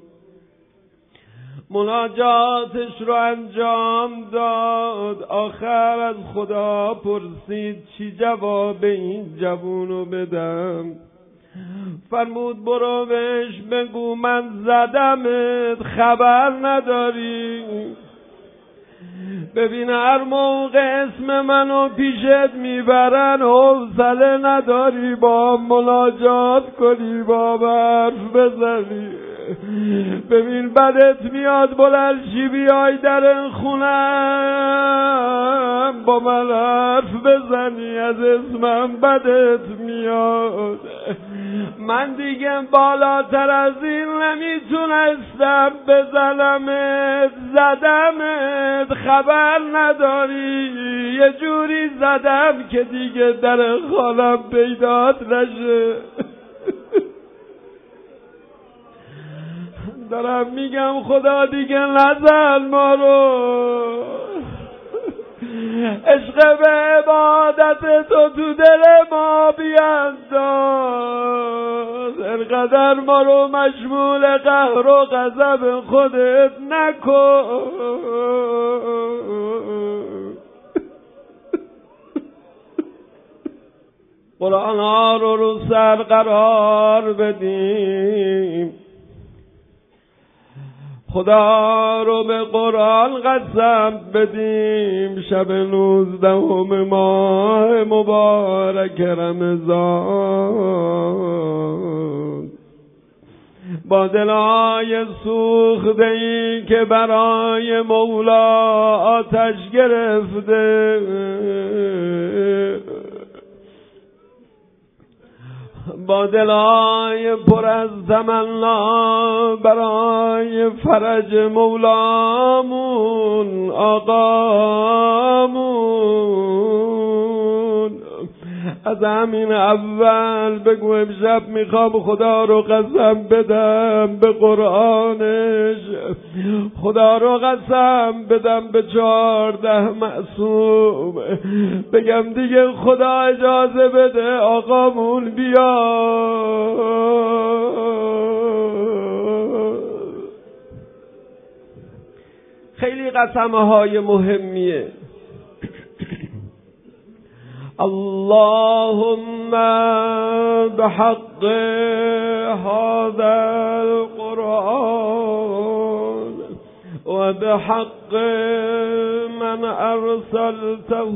مناجاتش رو انجام داد، آخر از خدا پرسید چی جواب این جوونو بدم؟ فرمود برو بهش بگو من زدمت خبر نداری. ببین هر موقع اسم منو پیشت میبرن حوصله نداری با مناجات کنی، با حرف بزنی. ببین بدت میاد بلند شی بیای در خونم با من حرف بزنی، از اسمم بدت میاد. من دیگه بالاتر از این نمیتونستم بزنمت، زدمت خبر نداری. یه جوری زدم که دیگه در خانم پیدات نشه. دارم میگم خدا دیگه نزن ما رو. عشق به عبادت تو تو دل ما بینداز، انقدر ما رو مشمول قهر و غضب خودت نکن. قرآن ها رو رو سر قرار بدیم، خدا رو به قرآن قسم بدیم. شب نوزدهم ماه مبارک رمضان با دلای سوخته ای که برای مولا آتش گرفته، با دلای پر از تمنا برای فرج مولامون آقامون، از همین اول بگو امشب میخوام خدا رو قسم بدم به قرآنش، خدا رو قسم بدم به چهارده معصوم، بگم دیگه خدا اجازه بده آقامون بیا. خیلی قسمه های مهمیه. اللهم بحق هذا القرآن وبحق من أرسلته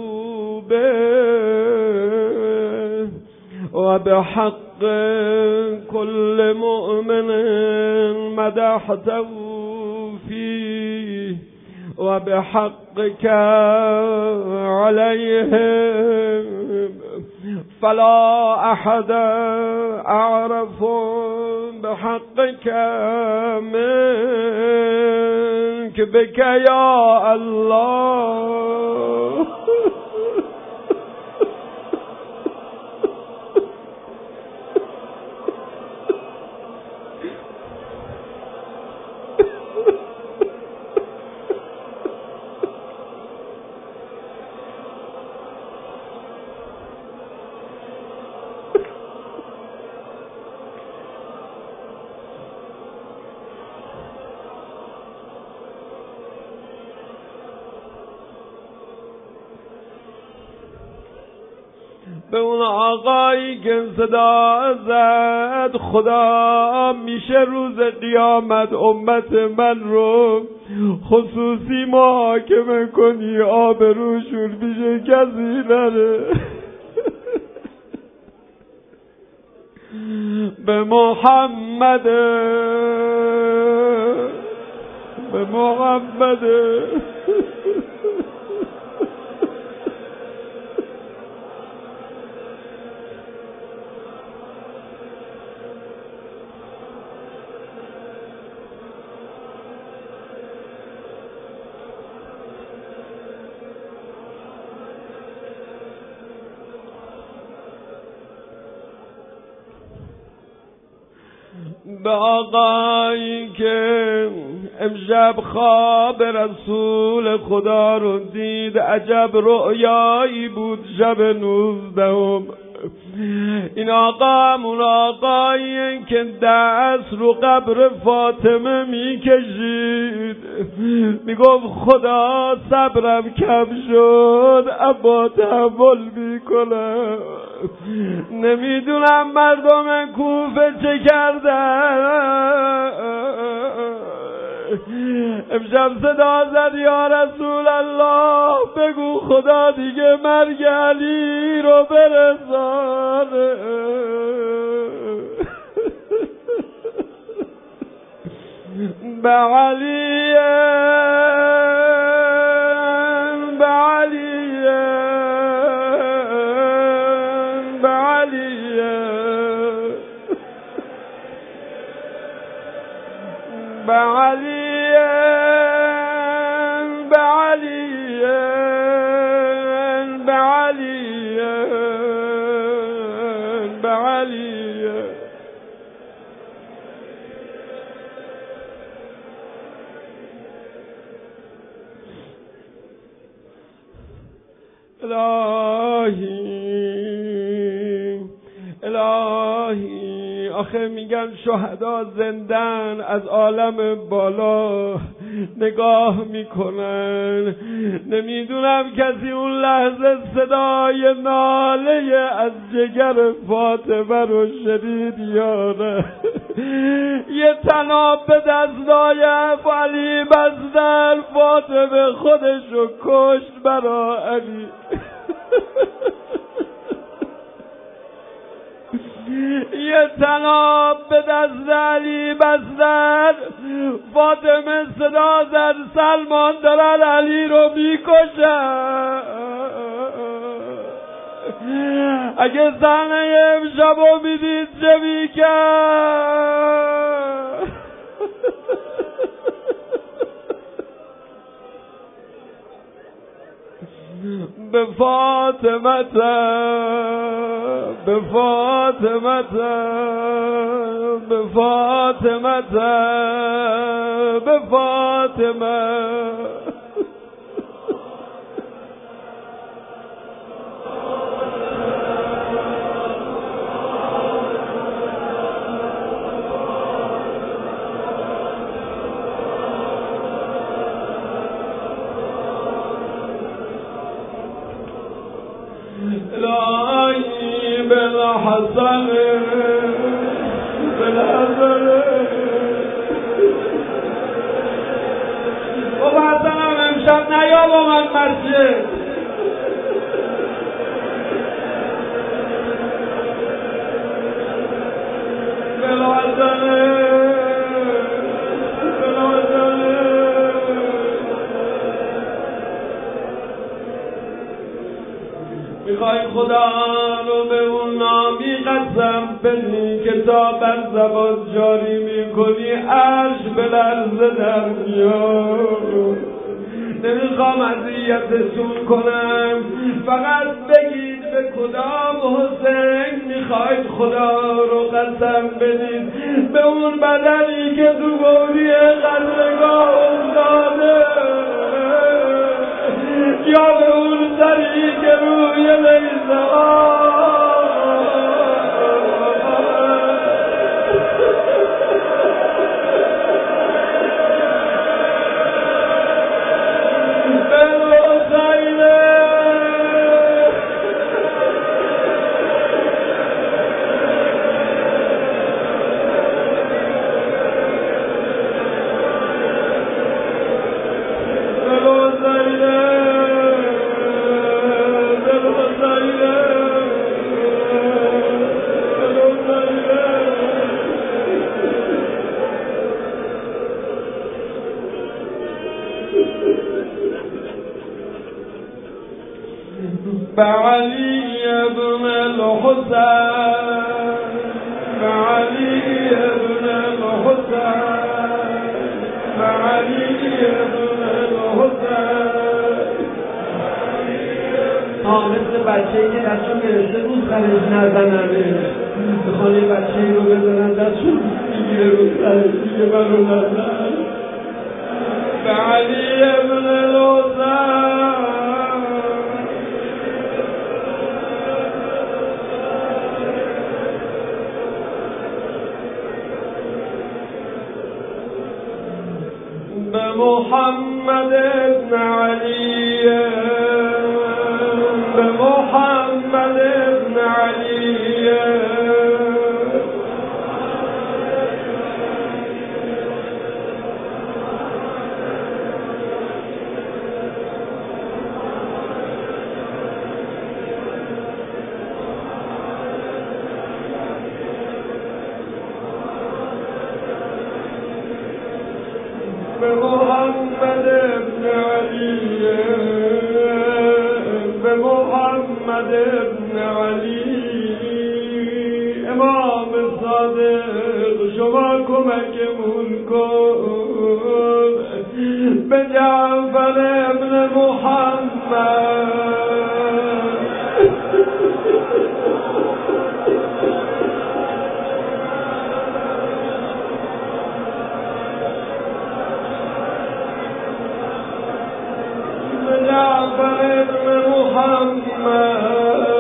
به وبحق كل مؤمن مدحته فيه وبحقك عليهم فلا أحد أعرف بحقك منك بك يا الله. به اون آقایی که صدا زد خدا میشه روز قیامت امت من رو خصوصی محاکمه کنی، آبروشون میشه کسی نره. به محمد به محمد به آقایی که امشب خواب رسول خدا رو دید. عجب رؤیایی بود شب نوزدهم. این آقا همون آقایی که دست رو قبر فاطمه میکشید، میگفت خدا صبرم کم شد، اما تحمل میکنم. نمیدونم مردم کوفه چه کردن. امشب صدا زد یا رسول الله بگو خدا دیگه مرگ علی رو برسانه. به علی به علی به علی به علی الهی الهی آخه میگن شهدا زندن، از عالم بالا نگاه میکنن. نمیدونم کسی اون لحظه صدای ناله از جگر فاطمه رو شنید یا نه. یه طناب به دستای علی بستن، فاطمه خودش رو کشت برا علی. یه طناب به دست علی بستن، فاطمه صدا زد سلمان دارن علی رو میکشن. اگه صحنه امشب رو میدید چه میکرد؟ به فاطمه به فاطمه به فاطمه به فاطمه الهی بالحسن بالحسن بابا حسنم امشب نیا با من مسجد. بالحسن میخوای خدا رو به اون نامی قسم بدی که تا بر زبان جاری میکنی عرش به لرزه در میاد. نمیخوام اذیتتون کنم، فقط بگید به کدام حسین میخواید خدا رو قسم بدید. به اون بدنی که تو گوری قدرگاه افتاده، یا به اون سری که روی لیزه بعلي ابن الحسين بعلي ابن الحسين بعلي ابن الحسين. آه مثل بچه‌ای که دستشون گرفته بود خرج نزننه، بخوان یه بچه‌ای رو بزنن دستشون میگیره رو سرش دیگه منو نزن به علی ابن الحسین به محمد ابن علی به محمد ابن علی به محمد ابن علی به محمد ابن علی امام صادق شما کمکمون کن به جعفر ابن محمد جعفر ابن محمد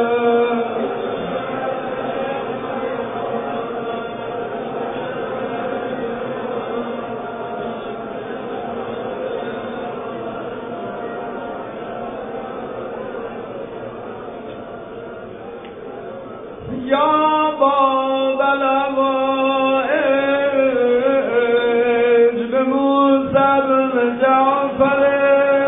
یا باب الوائج به موسی بن جعفر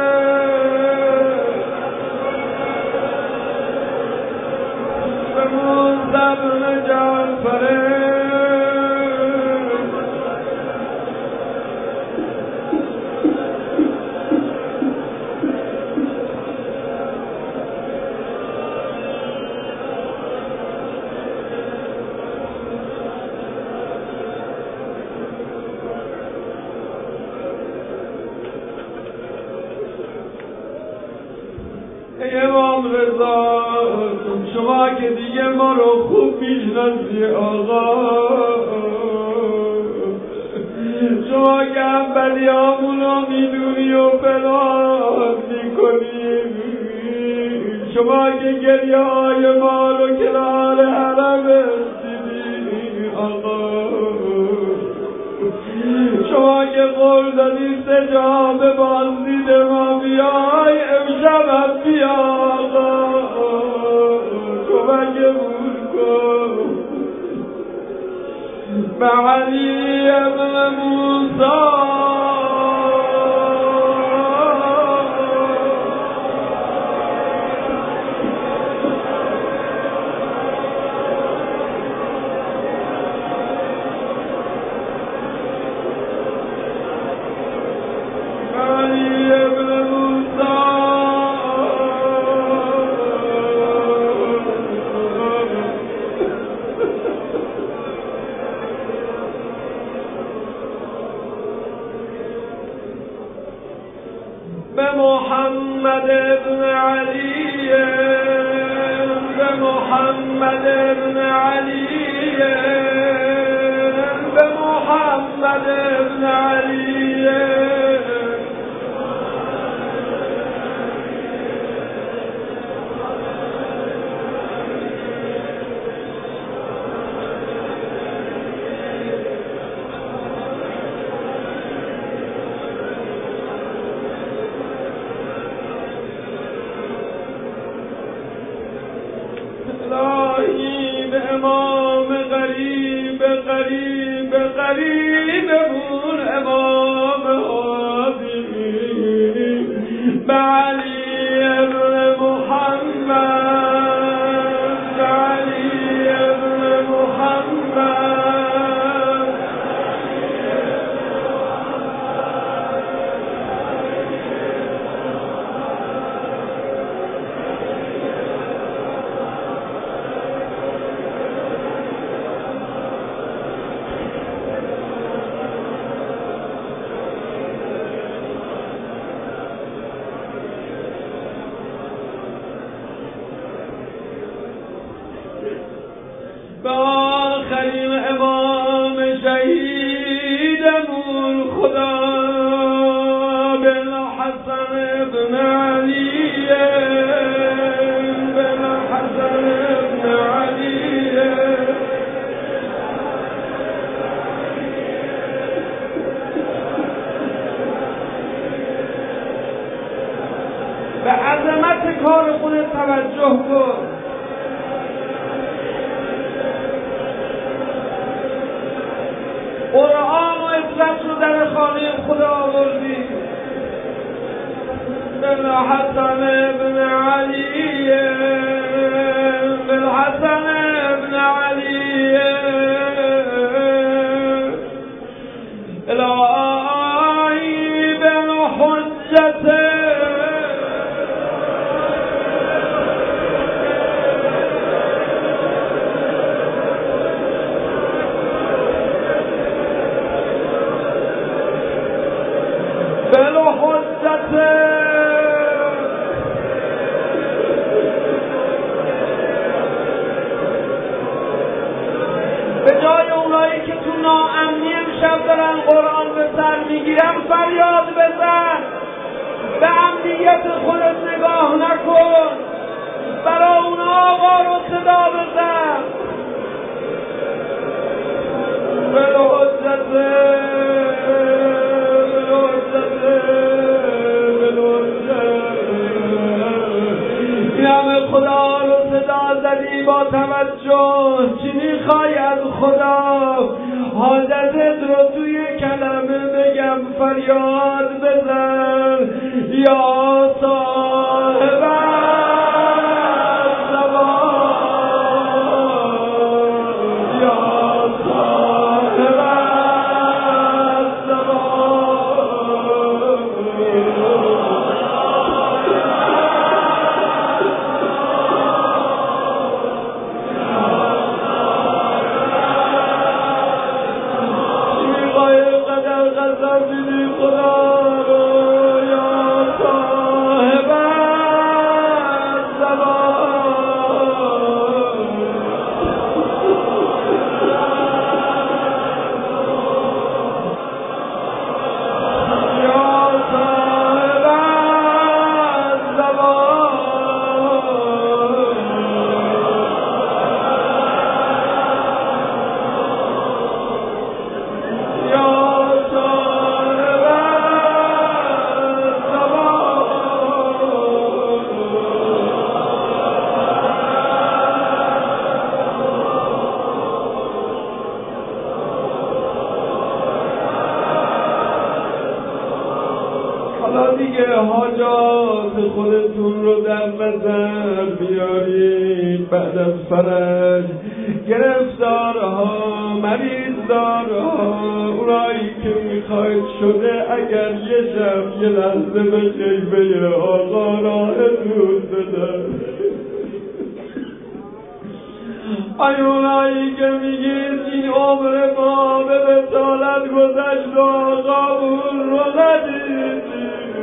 ابن جعفر امام رضا شما که دیگه ما رو خوب میشناسی آقا شما که اولی همونو میدونی و فلان میکنی شما که گریه های ما رو کنار حرم دیدی آقا شما که قول دادی سجا به بازدید ما بیای امشب بیا آقا کمکمون کن به علی ابن موسی به محمد ابن علی به محمد ابن علی به محمد ابن علی امام غریب غریب غریبمون امام هادی به علی ابن محمد به علی ابن محمد خدا بالحسن ابن علی بالحسن ابن علی به عظمت کار خودت توجه کن. قرآن و عزت رو در خانه خدا آوردی. بالحسن ابن علی بالحسن ابن علی الهی بالحجت به جای اونایی که تو ناامنی امشب دارن قرآن به سر میگیرن فریاد بزن. به امنیت خودت نگاه نکن، برای اونا آقا رو صدا بزن. بالحجت خدا رو صدا زدی با توجه. چی میخوای از خدا؟ حاجتت رو توی کلمه بگم فریاد بزن. یا صاحب الزمان یا صاحب حاجات خودتون رو در نظر بیارید. بعد از فرج گرفتارها، مریضدارها، اونایی که میخواید شده اگر یه شب یه لحظه به خیبه آقا راهتون بدن. ای اونایی که میگید این عمر ما به بطالت گذشت و آقا اون رو ندید.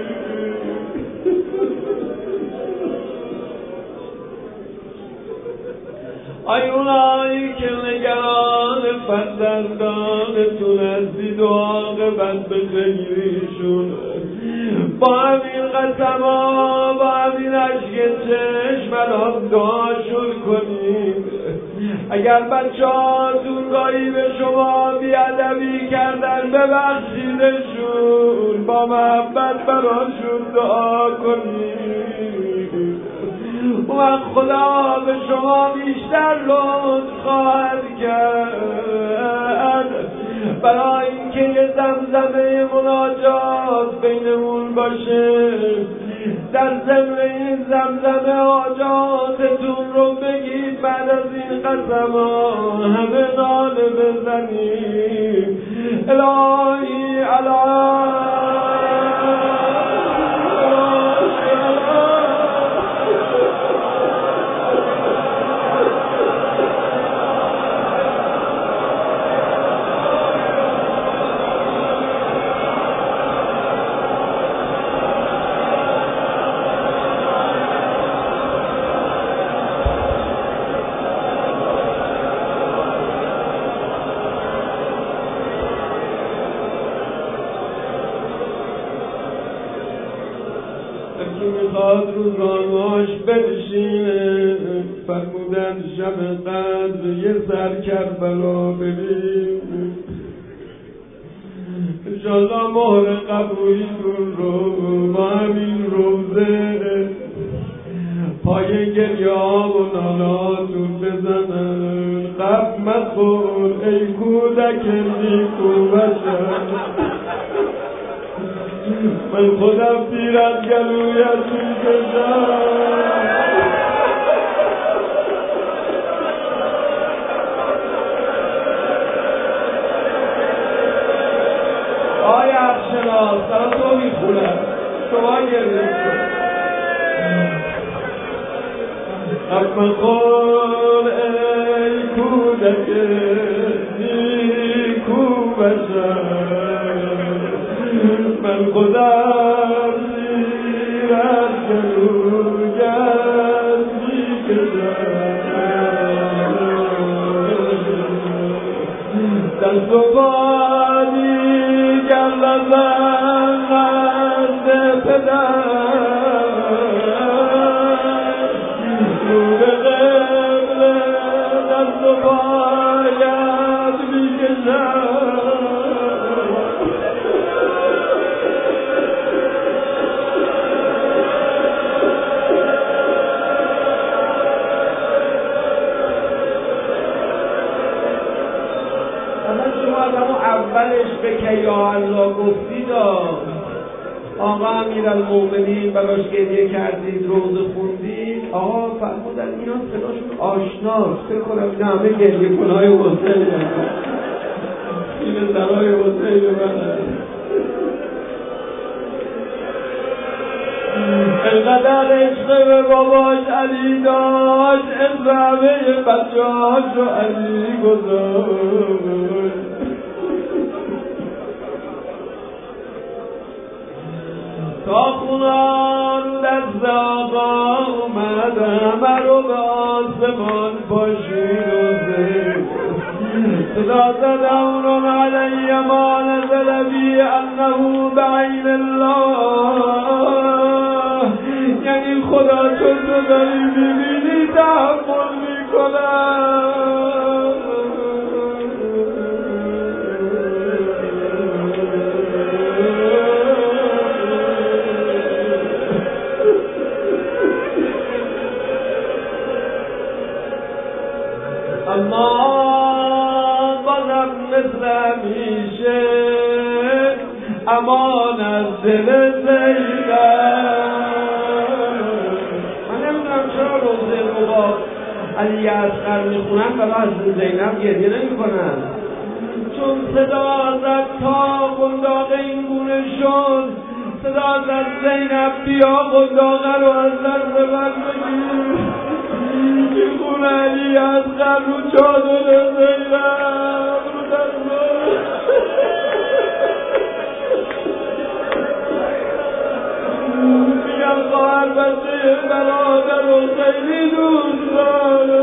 ای اونایی که نگران فرزندانتون هستید و عاقبت به خیریشون، با همین قسما با همین عشق چشم الان دعاشون کنید. اگر بچه هاتون گاهی به شما بیادبی کردن ببخشیدشون، با محبت براشون دعا کنید. و خدا به شما بیشتر لطف خواهد کرد. برای اینکه یه زمزمه مناجات بینمون باشه، در ضمن این زمزمه حاجاتتون رو بگید. بعد از این قسم ها همه ناله بزنید. الهی الهی کی میخواد روزانهاش بنشینه، فرمودن شب قدر یه سر کربلا ببین، انشالله مهر قبولیتون رو با همین روزه پای گریه ها و نالاتون بزنن. قبل مخور ای کودک نیکو بشر، من خودم دیر از گلویت میکشم. آی عقشناس دارم تو میخونم، شما گرده قبل خور ای کودک نیکو بشر، من خودم زیر از گلویت میکشم. دست و بادی گل زن قصد پدر، نور قبل دست و پایت میکشم. اولش به که یا الله گفتید، آقا امیرالمومنین براش گریه کردید، روزه خوندید، آقا فرمودن اینا صداشون آشناست، فکر کنم این همه گریه کنهای حسین این سرای حسین من اینقدر عشق به باباش علی داشت، عشق همه بچه هاشو علی گذاشت. تا خونان دست آقا اومد، همه رو به آسمان پاشید و زد، صدا زدون علی ما نزل بی انه بعین الله، یعنی خدا چون تو داری میبینی تحمل میکنم. اما بازم مثل همیشه امان از دل زینب. من نمیدونم چرا روزه رو با علی اصغر میخونن و از زینب گریه نمی کنن، چون صدا زد تا قنداق این گونه شد، صدا زد زینب بیا قنداقه رو از در ببر بگیر. این خون علی اصغر رو چادر زینب رو در میگم خواهر بچه برادر رو خیلی دوست داره.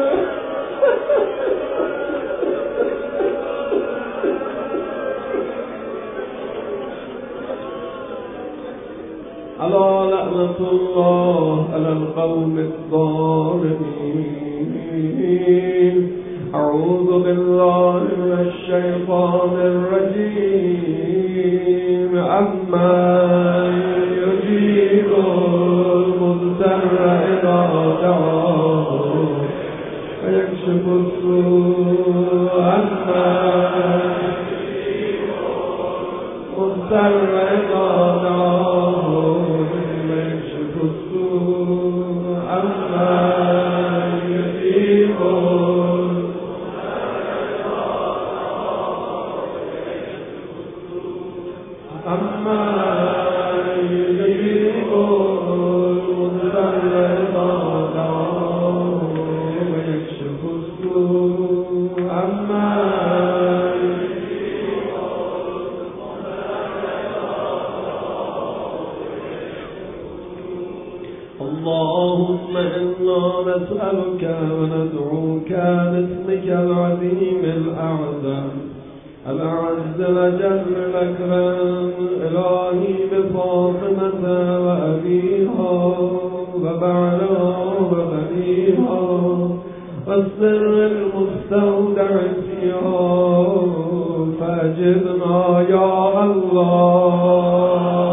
الا لعنت الله علی القوم الظالمین. اعوذ بالله من الشیطان الرجیم. اما یجیب المضطر اذا دعاه ویکشف السوء. اما یجیب المضطر اذا دعاه ویکشف السوء. اما یجیب اللهم إنا نسألك وندعوك باسمك العظيم الأعظم الأعز وجل الأكرم إلهي بفاطمة وأبيها السر المستودع فيها فأجبنا يا الله.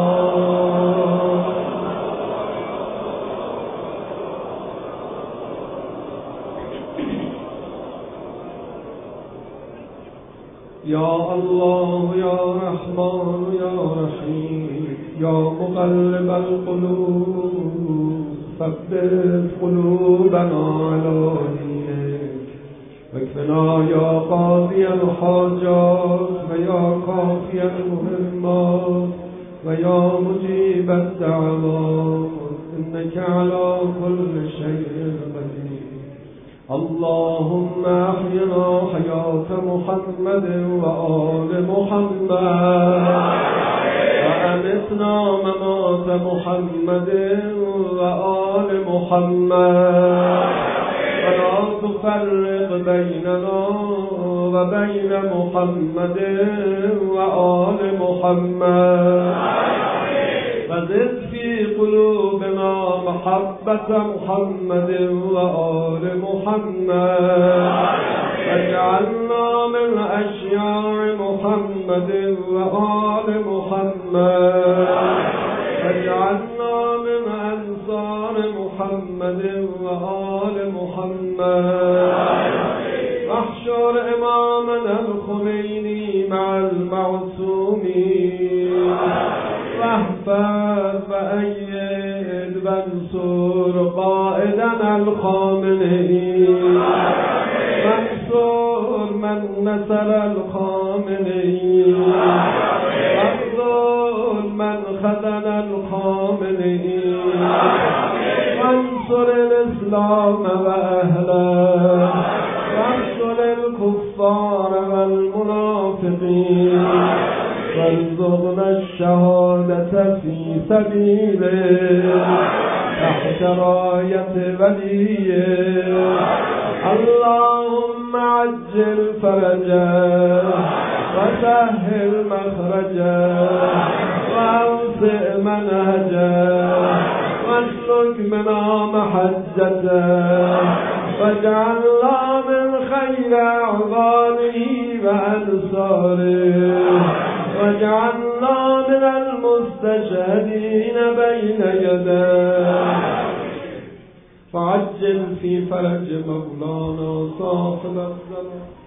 يا الله يا رحمن يا رحيم يا مقلب القلوب ثبت قلوبنا على دينك واكفنا يا قاضي الحاجات ويا كافي المهمات ويا مجيب الدعوات إنك على كل شيء قدير. اللهم احينا حياة محمد وآل محمد وأمتنا ممات محمد وآل محمد ولا تفرق بيننا وبين محمد وآل محمد فزد في قلوبنا محبة محمد وآل محمد واجعلنا من أشياع محمد وآل محمد واجعلنا من أنصار محمد وآل محمد واحشر إمامنا الخميني مع المعصومين واحفظ وأيد وانصر قائدنا الخامنئي وانصر من نصر الخامنئي واخذل من خذل الخامنئي وانصر الإسلام وأهله واخذل الكفار والمنافقين وارزقنا الشهادة في سبيله تحت راية وليه. اللهم عجل فرجه وسهل مخرجه وأوسع منهجه واسلك منا محجته واجعلنا من خير أعوانه وأنصاره واجعلنا من المستشهدين بين يديه فعجل في فرج مولانا صاحب الزمان.